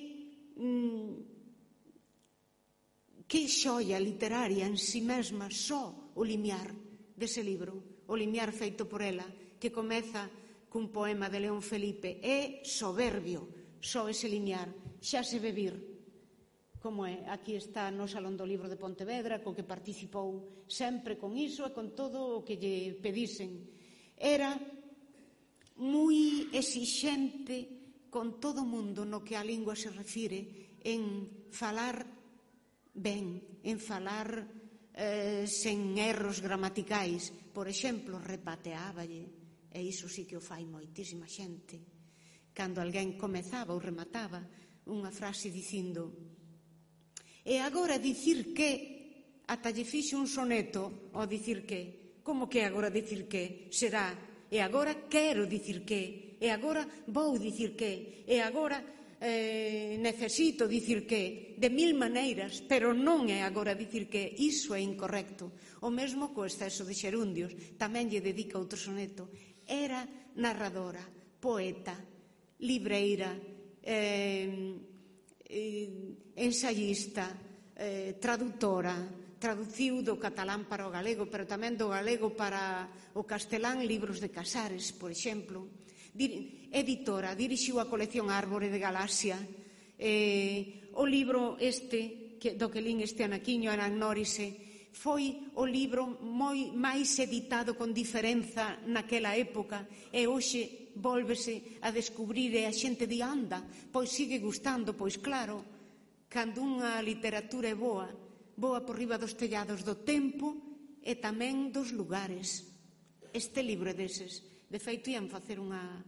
que xoia literaria en si mesma, só o limiar dese libro, o limiar feito por ela, que comeza cun poema de León Felipe. É soberbio, só ese limiar, xa se ve vir. Como é, aquí está no Salón do Libro de Pontevedra, co que participou sempre con iso e con todo o que lle pedisen. Era moi exixente con todo o mundo no que a lingua se refire, en falar ben, en falar sen erros gramaticais. Por exemplo, repateáballe, e iso sí que o fai moitísima xente. Cando alguén comezaba ou remataba unha frase dicindo: e agora dicir que, ata lle fixe un soneto ao dicir que. Como que agora dicir que? Será, e agora quero dicir que, e agora vou dicir que, e agora necesito dicir que, de 1000 maneiras, pero non é agora dicir que. Iso é incorrecto. O mesmo co exceso de xerundios, tamén lle dedica outro soneto. Era narradora, poeta, libreira, ensayista, traductora, traduciu do catalán para o galego, pero tamén do galego para o castelán libros de Casares, por exemplo. Editora, dirixiu a colección Árbore de Galaxia. O libro do que lín este anaquiño, Anagnórise, foi o libro máis editado con diferenza naquela época e hoxe vólvese a descubrir e a xente di anda, pois sigue gustando, pois claro, cando unha literatura é boa por riba dos tellados do tempo e tamén dos lugares. Este libro é deses. De feito, ian facer unha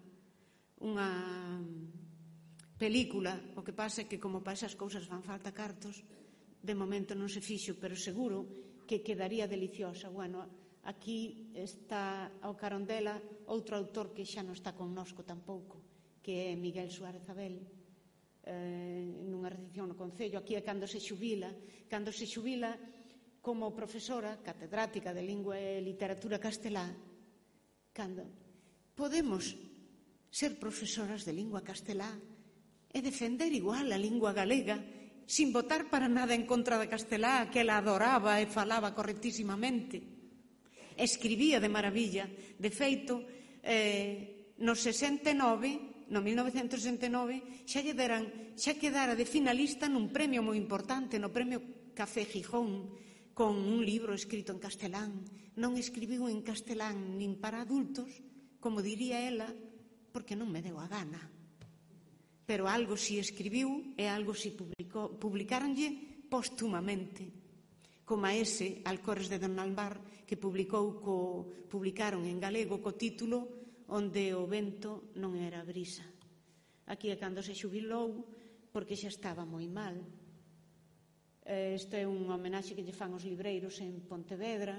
película, o que pasa é que como para esas cousas fan falta cartos, de momento non se fixo, pero seguro que quedaría deliciosa. Bueno, aquí está ao carón dela outro autor que xa non está connosco tampouco, que é Miguel Suárez Abel, nunha recepción no Concello. Aquí é cando se xubila como profesora catedrática de Lingua e Literatura Castelá. Cando podemos ser profesoras de lingua castelá e defender igual a lingua galega sin votar para nada en contra da castelá, que ela adoraba e falaba correctísimamente. Escribía de maravilla. De feito, no 1969, xa quedara de finalista nun premio moi importante, no premio Café Gijón, con un libro escrito en castelán. Non escribiu en castelán nin para adultos, como diría ela, porque non me deu a gana. Pero algo si escribiu e algo si publicaronlle póstumamente, como a ese Alcores de Don Alvar, que publicaron en galego co título Onde o vento non era brisa. Aquí é cando se xubilou, porque xa estaba moi mal. Isto é un homenaxe que lle fan os libreiros en Pontevedra.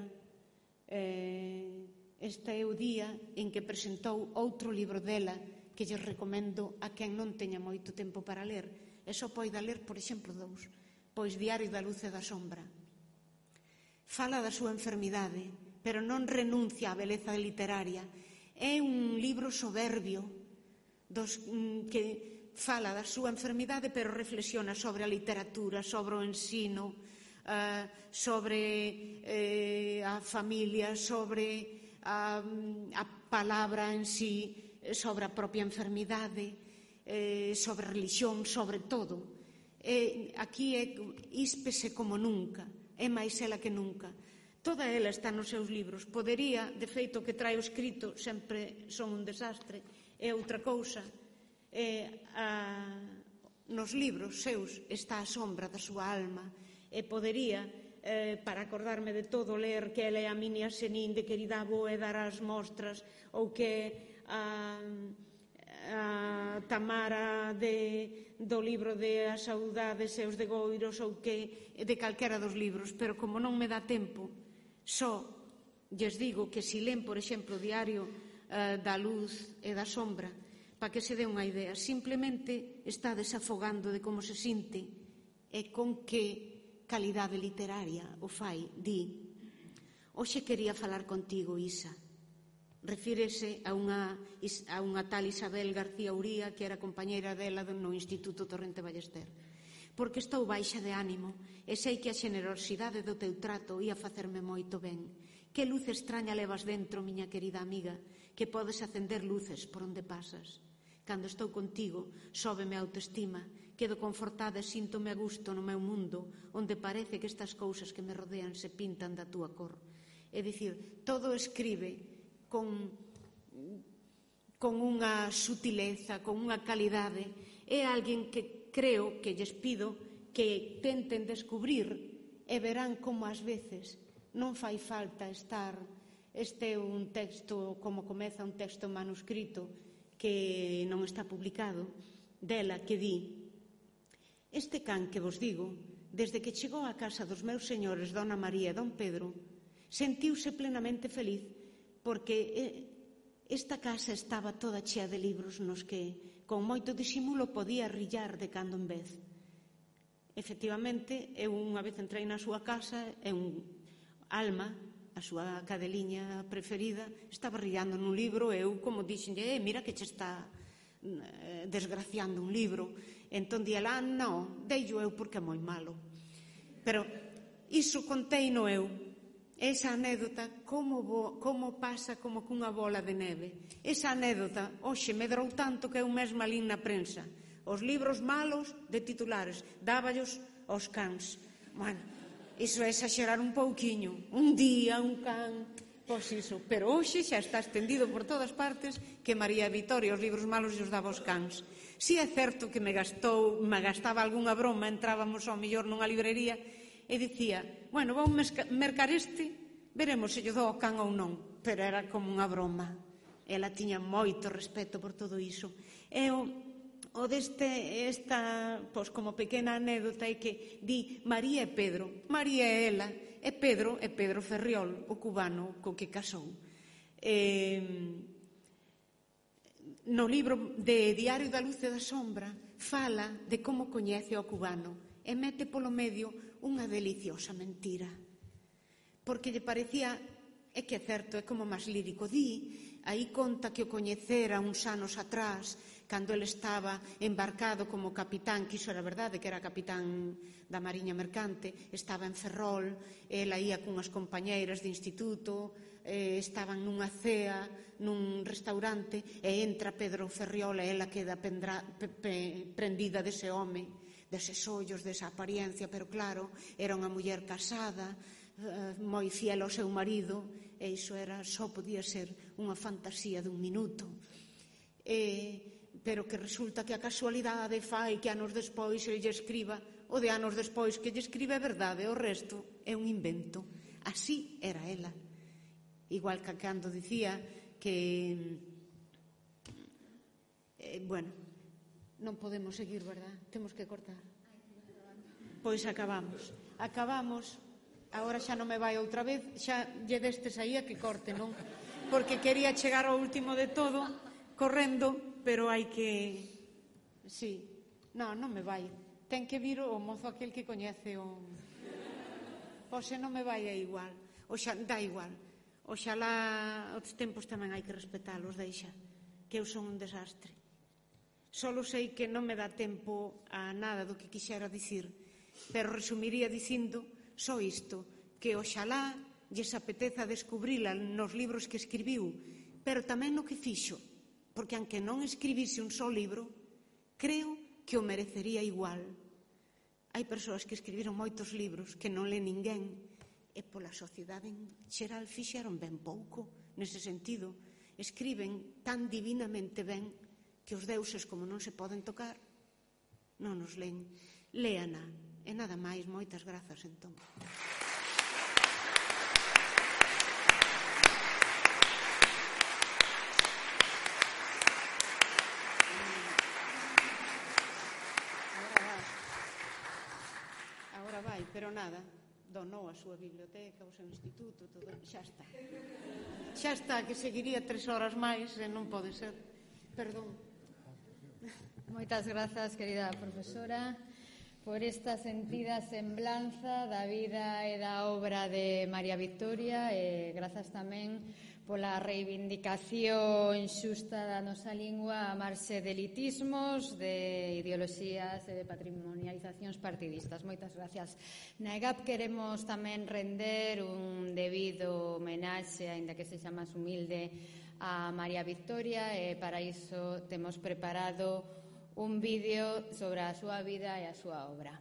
Este é o día en que presentou outro libro dela, que lles recomendo a quen non teña moito tempo para ler, e só poida ler, por exemplo, dous, pois Diario da Luz e da Sombra. Fala da súa enfermidade, pero non renuncia á beleza literaria. É un libro soberbio, que fala da súa enfermidade, pero reflexiona sobre a literatura, sobre o ensino, sobre a familia, sobre a palabra en sí, sobre a propia enfermidade, sobre religión, sobre todo. Aquí é íspese como nunca, é máis ela que nunca. Toda ela está nos seus libros. Podería, de feito, que trae o escrito sempre son un desastre, é outra cousa. Nos libros seus está a sombra da súa alma, e podería, para acordarme de todo, ler que ela é a Minia Senín de Querida Abo e dar as mostras, ou que a Tamara do libro de As Saudades e os Degoiros, ou que de calquera dos libros, pero como non me dá tempo, só lles digo que si len, por exemplo, o Diario da Luz e da Sombra, para que se dé unha idea, simplemente está desafogando de como se sinte e con que calidade literaria o fai. Di: hoxe quería falar contigo, Isa. Refírese a unha tal Isabel García Uría, que era compañeira dela no Instituto Torrente Ballester. Porque estou baixa de ánimo e sei que a xenerosidade do teu trato ia facerme moito ben. Que luz extraña levas dentro, miña querida amiga, que podes acender luces por onde pasas. Cando estou contigo, sóbeme a autoestima, quedo confortada e síntome a gusto no meu mundo, onde parece que estas cousas que me rodean se pintan da túa cor. É dicir, todo escribe con unha sutileza, con unha calidade. É alguén que creo que lles pido que tenten descubrir e verán como ás veces non fai falta estar. Este é un texto, como comeza un texto manuscrito que non está publicado, dela, que di: este can que vos digo, desde que chegou á casa dos meus señores Dona María e Don Pedro, sentiuse plenamente feliz, porque esta casa estaba toda chea de libros nos que, con moito disimulo, podía rillar de cando en vez. Efectivamente, eu unha vez entrei na súa casa e Alma, a súa cadeliña preferida, estaba rillando nun libro e eu, como dixenlle, mira que che está desgraciando un libro. Entón di ela, non, deillo eu porque é moi malo. Pero iso conteino eu. Esa anécdota, como pasa como cunha bola de neve. Esa anécdota, hoxe, medrou tanto que eu mesma lín na prensa. Os libros malos de titulares, dáballos aos cans. Bueno, iso é exagerar un pouquiño. Un día, un can, pois iso. Pero hoxe xa está extendido por todas partes que María Vitoria os libros malos os daba aos cans. Si é certo que me gastaba algunha broma, entrábamos ao mellor nunha librería e dicía, bueno, vou mercar este, veremos se lle dou ao can ou non. Pero era como unha broma. Ela tiña moito respeto por todo iso. E o esta, pois como pequena anécdota é que di María e Pedro. María é ela, e Pedro Ferriol, o cubano co que casou. No libro de Diario da Luz e da Sombra fala de como coñece ao cubano e mete polo medio unha deliciosa mentira. Porque lle parecía, é que é certo, é como máis lírico, aí conta que o coñecera uns anos atrás, cando ele estaba embarcado como capitán, que iso era verdade, que era capitán da Mariña Mercante, estaba en Ferrol, ela ia cunhas compañeiras de instituto, estaban nunha cea, nun restaurante, e entra Pedro Ferriol e ela queda prendida dese home, deses ollos, desa apariencia, pero claro, era unha muller casada, moi fiel ao seu marido, e iso só podía ser unha fantasía dun minuto. Pero que resulta que a casualidade fai que anos despois ele lle escriba, o de anos despois que lle escribe é verdade, o resto é un invento. Así era ela. Igual que cando dicía que, bueno, non podemos seguir, verdad? Temos que cortar. Pois acabamos. Agora xa non me vai outra vez, xa lle destes aí a que corte, non? Porque quería chegar ao último de todo, correndo, pero hai que... Sí, non me vai. Ten que vir o mozo aquel que coñece o... Pois se non me vai é igual. Dá igual. Oxalá os tempos tamén hai que respetalos, deixa, que eu son un desastre. Solo sei que non me dá tempo a nada do que quixera dicir, pero resumiría dicindo só isto, que oxalá lles apeteza descubrila nos libros que escribiu, pero tamén no que fixo, porque aunque non escribise un só libro, creo que o merecería igual. Hai persoas que escribiron moitos libros que non le ninguén, e pola sociedade en xeral fixeron ben pouco nese sentido. Escriben tan divinamente ben que os deuses, como non se poden tocar, non nos len. Léana. E nada máis, moitas grazas, entón. Agora vai, pero nada, donou a súa biblioteca, o seu instituto, todo, xa está. Xa está, que seguiría 3 horas máis e non pode ser. Perdón. Moitas grazas, querida profesora, por esta sentida semblanza da vida e da obra de María Vitoria, e grazas tamén pola reivindicación xusta da nosa lingua a marxe de elitismos, de ideoloxías e de patrimonializacións partidistas. Moitas gracias. Na EGAP queremos tamén render un debido homenaxe, aínda que sexa máis humilde, a María Vitoria, e para iso temos preparado un vídeo sobre a súa vida e a súa obra.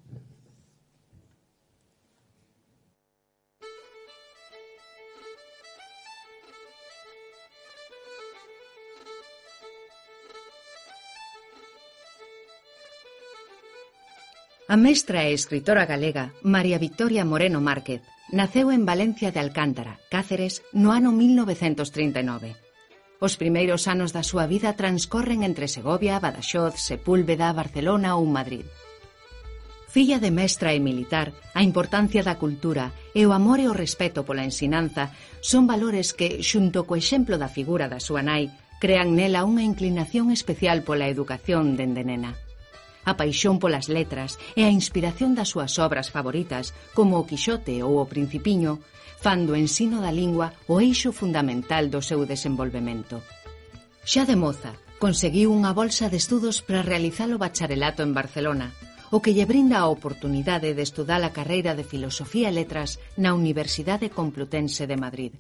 A mestra e escritora galega María Vitoria Moreno Márquez naceu en Valencia de Alcántara, Cáceres, no ano 1939. Os primeiros anos da súa vida transcorren entre Segovia, Badaxoz, Sepúlveda, Barcelona ou Madrid. Filla de mestra e militar, a importancia da cultura e o amor e o respeto pola ensinanza son valores que, xunto co exemplo da figura da súa nai, crean nela unha inclinación especial pola educación dende nena. A paixón polas letras e a inspiración das súas obras favoritas, como o Quixote ou o Principiño, fan do ensino da lingua o eixo fundamental do seu desenvolvemento. Xa de moza, Conseguiu unha bolsa de estudos para realizar o bacharelato en Barcelona, o que lle brinda a oportunidade de estudar a carreira de Filosofía e Letras na Universidade Complutense de Madrid.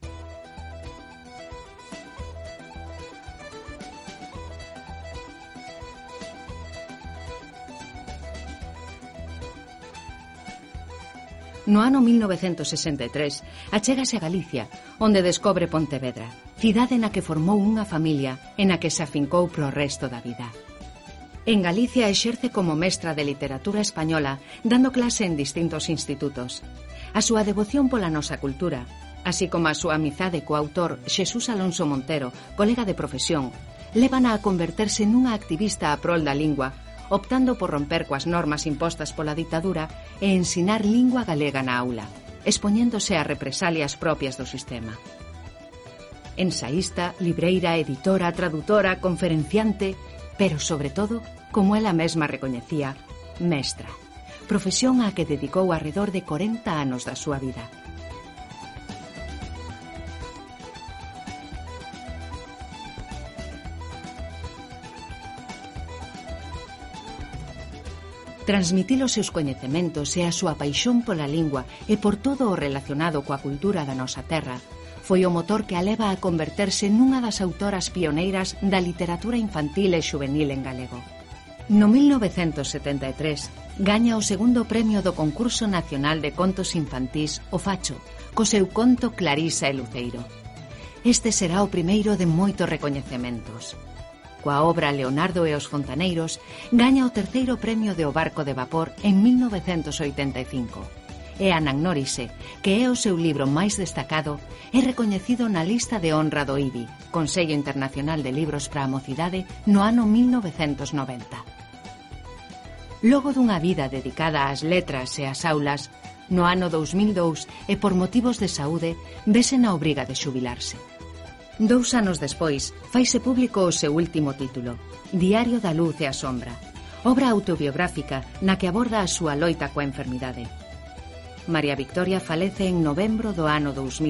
No ano 1963, achégase a Galicia, onde descobre Pontevedra, cidade na que formou unha familia e na que se afincou pro resto da vida. En Galicia exerce como mestra de literatura española, dando clase en distintos institutos. A súa devoción pola nosa cultura, así como a súa amizade co autor Xesús Alonso Montero, colega de profesión, lévana a converterse nunha activista a prol da lingua, optando por romper coas normas impostas pola ditadura e ensinar lingua galega na aula, expoñéndose a represalias propias do sistema. Ensaísta, libreira, editora, tradutora, conferenciante, pero, sobre todo, como ela mesma recoñecía, mestra, profesión á que dedicou arredor de 40 anos da súa vida. Transmitir os seus coñecementos e a súa paixón pola lingua e por todo o relacionado coa cultura da nosa terra foi o motor que a leva a converterse nunha das autoras pioneiras da literatura infantil e xuvenil en galego. No 1973 gaña o segundo premio do Concurso Nacional de Contos Infantís O Facho, co seu conto Clarisa e Luceiro. Este será o primeiro de moitos recoñecementos. Coa obra Leonardo e os Fontaneiros, gaña o terceiro premio de O Barco de Vapor en 1985. E Anagnórise, que é o seu libro máis destacado, é recoñecido na lista de honra do IBI, Consello Internacional de Libros para a Mocidade, no ano 1990. Logo dunha vida dedicada ás letras e ás aulas, no ano 2002 e por motivos de saúde, vese na obriga de xubilarse. 2 anos despois, faise público o seu último título, Diario da Luz e a Sombra, obra autobiográfica na que aborda a súa loita coa enfermidade. María Victoria falece en novembro do ano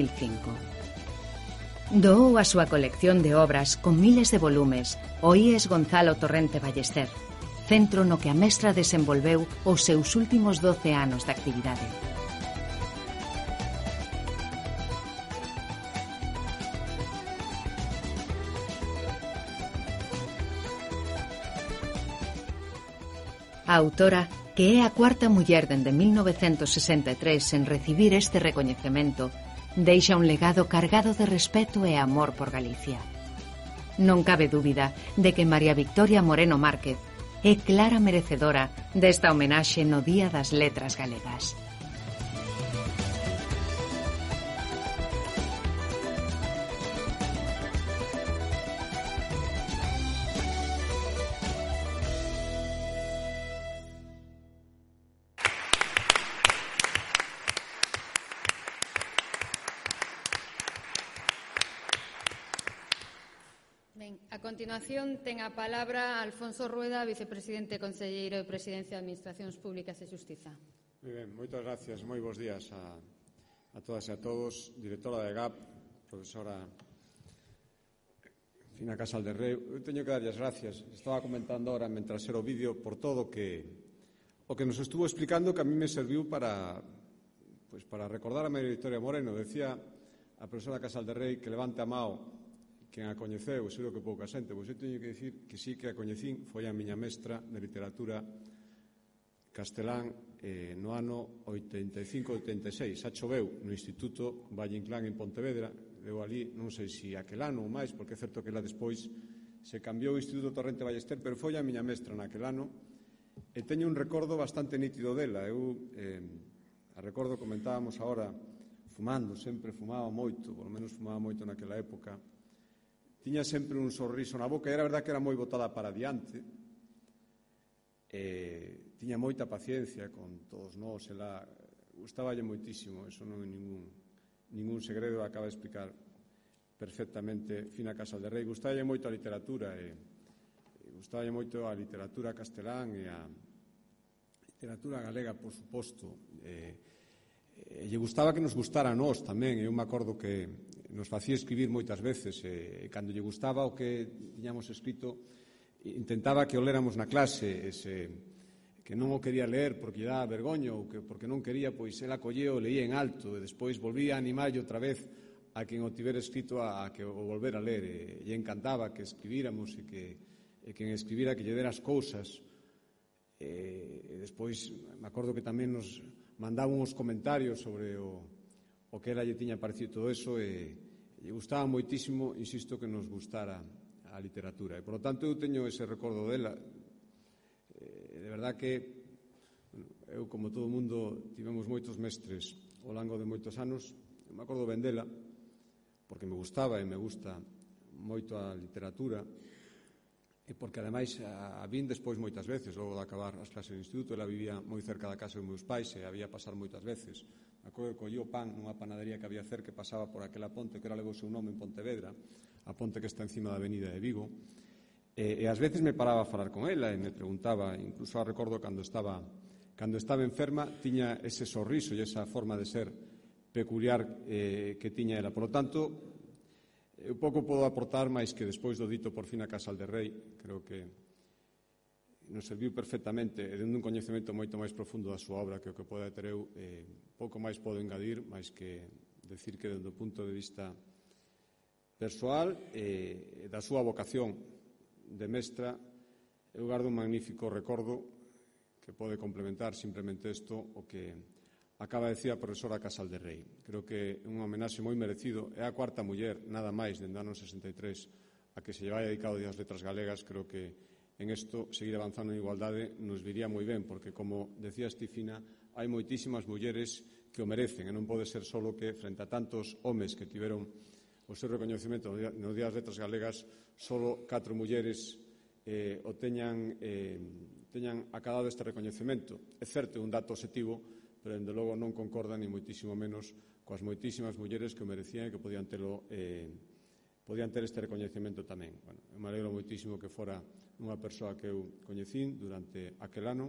2005. Doou a súa colección de obras con miles de volumes ao IES Gonzalo Torrente Ballester, centro no que a mestra desenvolveu os seus últimos 12 anos de actividade. A autora, que é a cuarta muller dende 1963 en recibir este recoñecemento, deixa un legado cargado de respeto e amor por Galicia. Non cabe dúbida de que María Victoria Moreno Márquez é clara merecedora desta homenaxe no Día das Letras Galegas. A continuación, ten a palabra Alfonso Rueda, vicepresidente conselleiro de Presidencia de Administracións Públicas e Xustiza. Moi ben, moitas gracias, moi bons días a todas e a todos. Directora de GAP, profesora Fina Casal de Rei, eu teño que darlle as gracias. Estaba comentando ahora, mentras era o vídeo, por todo o que nos estuvo explicando, que a mí me serviu para recordar a María Victoria Moreno. Decía a profesora Casal de Rei que levante a mao quen a coñeceu, seguro que pouca xente, pois eu teño que dicir que sí que a coñecín, foi a miña mestra de literatura castelán no ano 85-86. Xa choveu no Instituto Valle Inclán en Pontevedra, eu ali, non sei se aquel ano ou máis, porque é certo que lá despois se cambiou o Instituto Torrente Ballester, pero foi a miña mestra naquel ano, e teño un recordo bastante nítido dela. Eu a recordo, comentábamos agora, fumando, sempre fumaba moito, polo menos fumaba moito naquela época. Tiña sempre un sorriso na boca, e era verdad que era moi botada para diante, tiña moita paciencia con todos nós, ela gustaballe moitísimo, eso non é ningún segredo, acaba de explicar perfectamente Fina Casal de Rei. Gustaballe moito a literatura, gustaballe moito a literatura castelán e a literatura galega, por suposto, e lle gustaba que nos gustara a nós tamén. Eu me acordo que nos facía escribir moitas veces, e cando lle gustaba o que tiñamos escrito, intentaba que o léramos na clase, que non o quería ler porque lle daba vergoña ou que porque non quería, pois ela colleu o leía en alto e despois volvía a animarlle outra vez a quen o tivera escrito a que o volvera a ler, e lle encantaba que escribíramos e quen escribira que lle dera as cousas. E despois me acordo que tamén nos mandaba uns comentarios sobre o que ela lle tiña parecido todo eso, e lle gustaba moitísimo, insisto, que nos gustara a literatura, e por lo tanto eu teño ese recordo dela. De verdad que eu, como todo o mundo, tivemos moitos mestres ao longo de moitos anos. Eu me acordo ben dela porque me gustaba e me gusta moito a literatura, e porque ademais a vin despois moitas veces, logo de acabar as clases do instituto. Ela vivía moi cerca da casa dos meus pais e había pasar moitas veces. Me acordo que collía o pan nunha panadería que había cerca, que pasaba por aquela ponte que era levou o seu nome en Pontevedra, a ponte que está encima da avenida de Vigo, e ás veces me paraba a falar con ela e me preguntaba, incluso a recordo cando estaba enferma, tiña ese sorriso e esa forma de ser peculiar que tiña ela. Por lo tanto, eu pouco podo aportar máis que despois do dito por fin a Casal de Rei. Creo que nos serviu perfectamente, e dende un coñecemento moito máis profundo da súa obra que o que pode ter eu. Pouco máis podo engadir, máis que decir que dende o punto de vista persoal e da súa vocación de mestra, eu gardo un magnífico recordo que pode complementar simplemente isto o que acaba de decir a profesora Casal de Rei. Creo que é un homenaxe moi merecido. É a cuarta muller, nada máis, dende o ano 63, a que se lle vai dedicado o Día das Letras Galegas. Creo que en isto seguir avanzando en igualdade nos viría moi ben, porque, como decía Estifina, hai moitísimas mulleres que o merecen, e non pode ser solo que, frente a tantos homes que tiveron o seu recoñecemento no Día das Letras Galegas, solo 4 mulleres teñan acabado este recoñecemento. É certo, é un dato obxectivo, pero, dende logo, non concorda ni moitísimo menos coas moitísimas mulleres que o merecían e que podían ter este recoñecemento tamén. Bueno, eu me alegro moitísimo que fora unha persoa que eu coñecín durante aquel ano,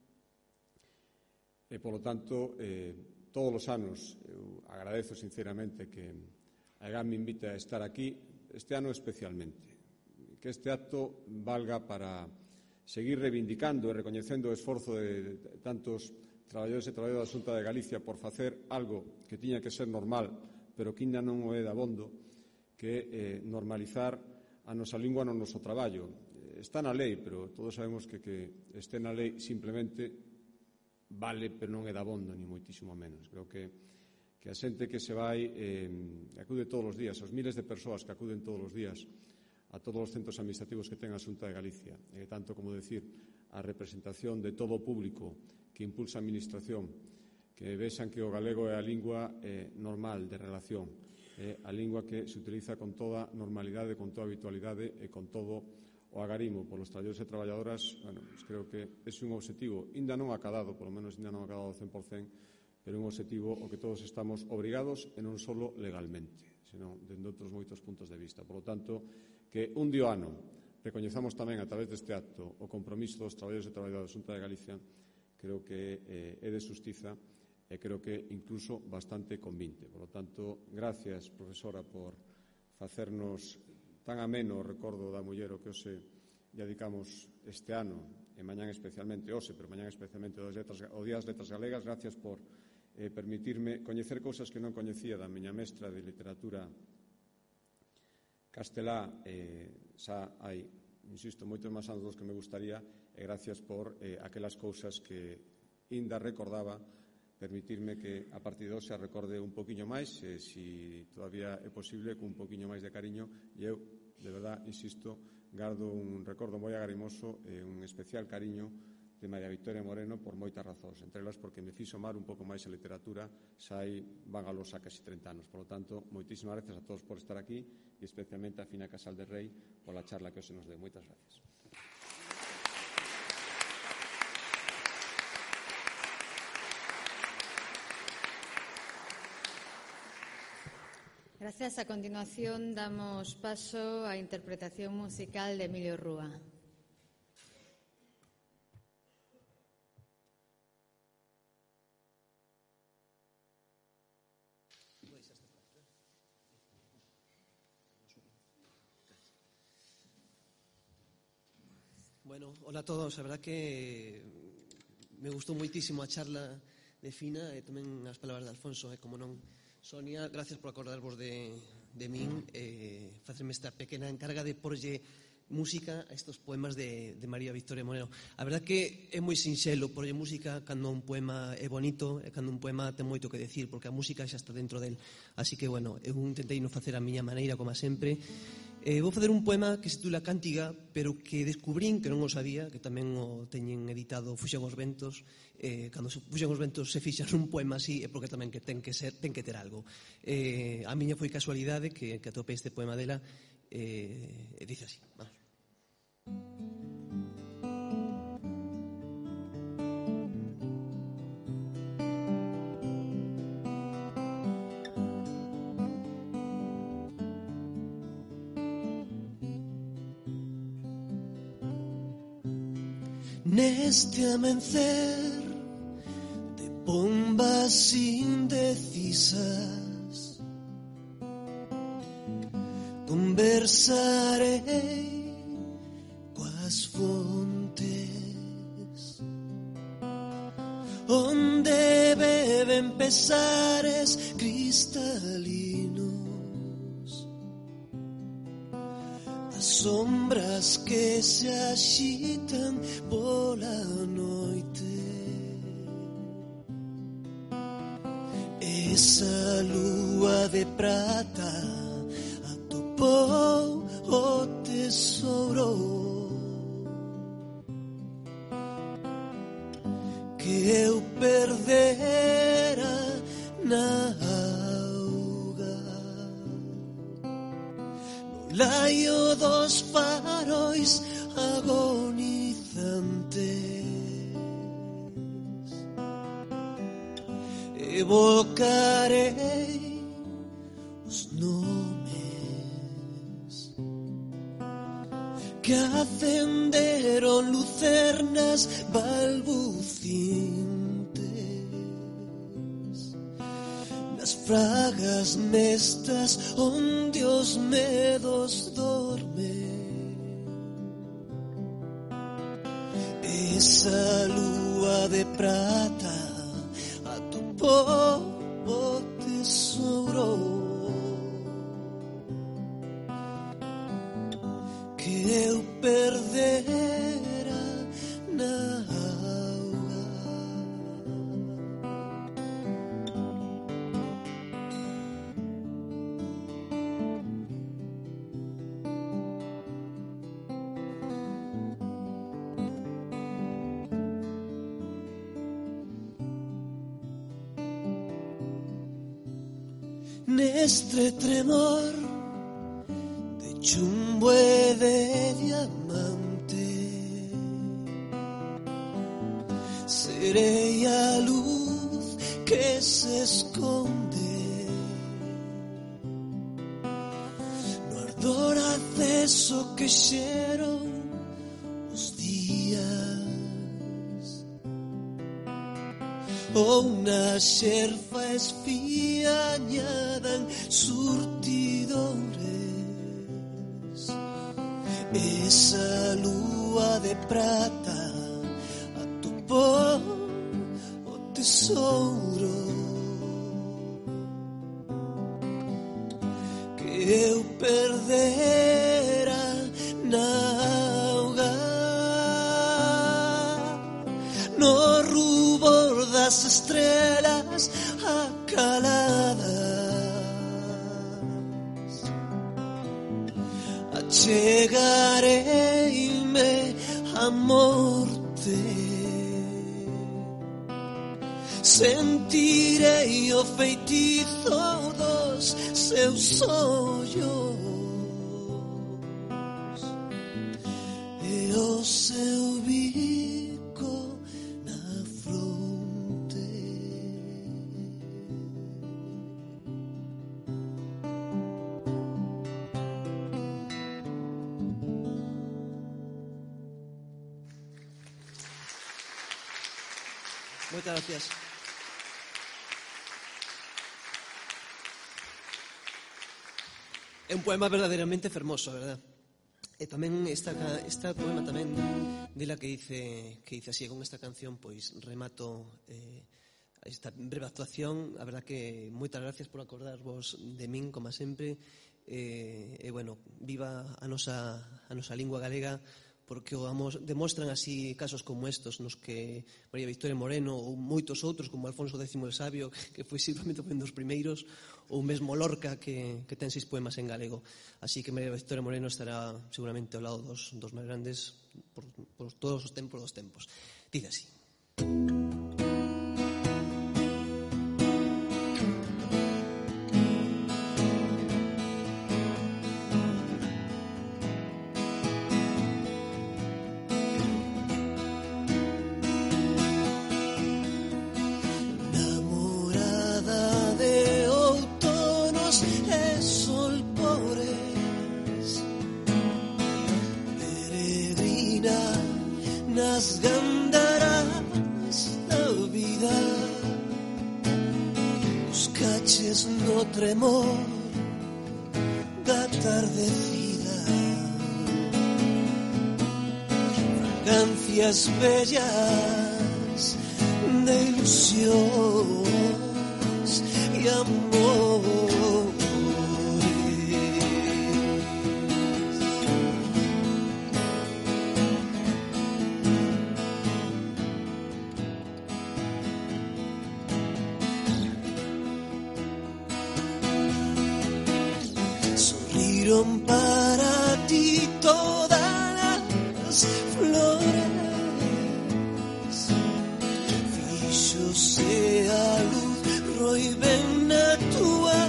e, polo tanto, todos os anos eu agradezo sinceramente que a EGAM me invite a estar aquí, este ano especialmente, que este acto valga para seguir reivindicando e recoñecendo o esforzo de tantos traballadores e traballadoras da Xunta de Galicia por facer algo que tiña que ser normal, pero que ainda non o é dabondo, que é normalizar a nosa lingua no noso traballo. Está na lei, pero todos sabemos que este na lei simplemente vale, pero non é dabondo, ni moitísimo menos. Creo que a xente que se vai acude todos os días, os miles de persoas que acuden todos os días a todos os centros administrativos que ten a Xunta de Galicia, e tanto como decir a representación de todo o público que impulsa a administración, que vexan que o galego é a lingua normal de relación, a lingua que se utiliza con toda normalidade, con toda habitualidade e con todo o agarimo polos traballadores e traballadoras. Bueno, pues creo que é un obxectivo ainda non acadado, polo menos ainda non acadado ao 100%, pero un obxectivo o que todos estamos obrigados, e non só legalmente, senón dende outros moitos puntos de vista. Por lo tanto, que un día ao ano recoñezamos tamén a través deste acto o compromiso dos traballadores e traballadoras da Xunta de Galicia, creo que é de xustiza e creo que incluso bastante convinte. Por lo tanto, gracias, profesora, por facernos tan ameno o recordo da muller o que hoxe dedicamos este ano, e mañán especialmente hoxe, pero mañán especialmente o Día das Letras Galegas. Gracias por permitirme coñecer cousas que non coñecía da miña mestra de literatura castelá. Xa hai, insisto, moitos máis anos dos que me gustaría, e gracias por aquelas cousas que ainda recordaba, permitirme que a partir de hoxe a recorde un poquinho máis, e se todavía é posible, con un poquinho máis de cariño. E eu, de verdad, insisto, gardo un recordo moi agarimoso e un especial cariño de María Victoria Moreno por moitas razóns, entre elas porque me fixo amar un pouco máis a literatura xa hai vágalos a casi 30 anos. Por lo tanto, moitísimas gracias a todos por estar aquí, e especialmente a Fina Casal de Rei pola charla que hoxe nos deu. Moitas gracias. Gracias. A continuación damos paso á interpretación musical de Emilio Rúa. Bueno, hola a todos. A verdad que me gustou moitísimo a charla de Fina e tamén as palabras de Alfonso, como non. Sonia, gracias por acordarvos de min e facerme esta pequena encarga de porlle música a estes poemas de María Victoria Moreno. A verdad que é moi sinxelo porlle música cando un poema é bonito e cando un poema ten moito que decir, porque a música xa está dentro del. Así que, bueno, eu intentei non facer a miña maneira, como sempre. Vou facer un poema que se titula Cántiga, pero que descubrín que non o sabía, que tamén o teñen editado Fuxen os ventos. Cando Fuxen os ventos se fixan un poema así é porque tamén que ten que ter algo. A miña foi casualidade que atopei este poema dela e dice así, vamos. Neste amencer de bombas indecisas conversarei coas fontes onde beben pesares cristalinos, as sombras que se axitan pola noite. Esa lúa de prata atopou o tesouro que eu perdera na auga, no laio dos faróis agonizantes. Evocarei os nomes que acenderon lucernas balbucientes nas fragas mestas onde os medos dormen. Esa lúa de prata atopou o tesouro que eu perdera na auga. Neste tremor de chumbo e de diamante, serei a luz que se esconde no ardor aceso que xeron os días, ou na xerfa espiañada en surtidores. Esa lúa de prata atopou o tesouro que eu perdera na auga, no rubor das estrelas acaladas. Achegareime a morte, sentirei o feitizo dos seus ollos e o seu bico na fronte. Moitas gracias. É un poema verdadeiramente fermoso, verdad? E tamén esta poema tamén dela que dice así, con esta canción pois remato esta breve actuación. A verdad que moitas gracias por acordarvos de min, como sempre, e bueno, viva a nosa lingua galega, porque o demostran así casos como estos nos que María Victoria Moreno ou moitos outros como Alfonso X el Sabio, que foi simplemente un dos primeiros, ou mesmo Lorca, que ten 6 poemas en galego. Así que María Victoria Moreno estará seguramente ao lado dos máis grandes por todos os tempos dos tempos. Dice así: nas gandarás da vida, os caches no tremor da tardecida, fragancias bellas de ilusións e amor. Para ti todas las flores, fíxose a luz, roi ben na tua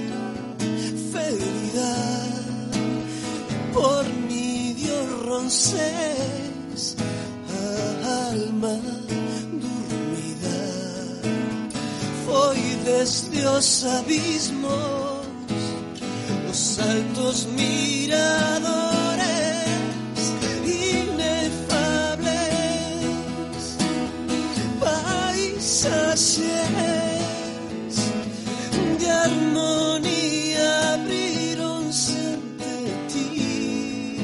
feridade, por nidios roncés a alma dormida, foi desde os abismos los altos miradores inefables, paisajes de armonía abrironse ante ti,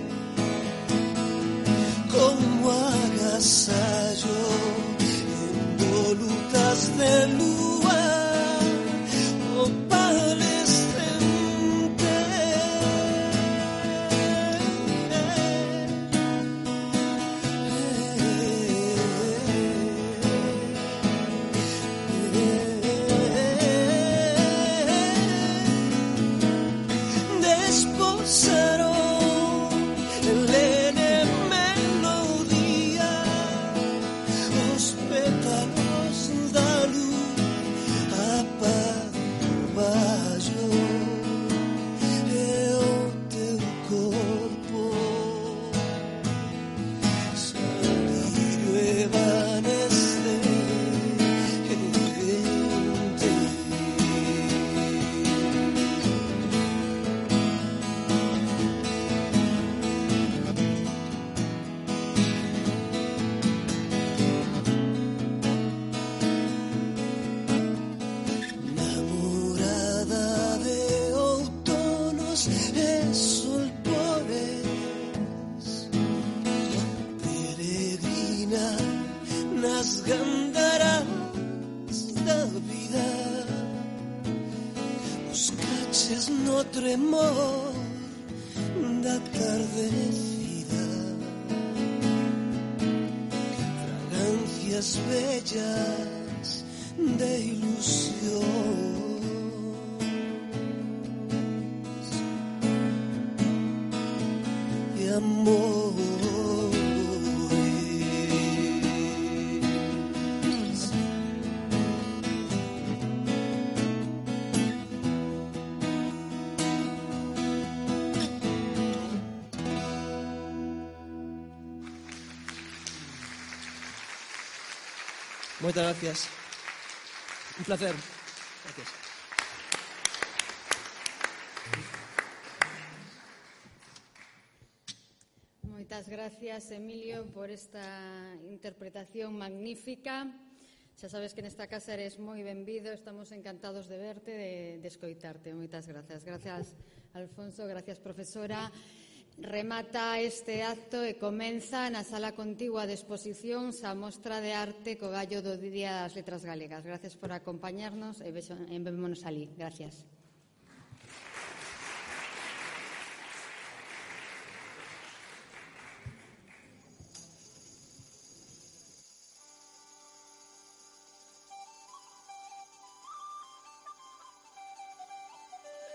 como agasallo en volutas de lua, opales. Nas gandarás da vida, os caches no tremor da tardecida, fragancias bellas de ilusión y amor. Moitas gracias. Un placer. Gracias. Moitas gracias, Emilio, por esta interpretación magnífica. Xa sabes que nesta casa eres moi benvido, estamos encantados de verte, de escoitarte. Moitas gracias. Gracias, Alfonso, gracias, profesora. remata este acto e comeza na sala contigua de exposicións a mostra de arte co gallo do Día das Letras Galegas. Gracias por acompañarnos e vémonos alí. Gracias.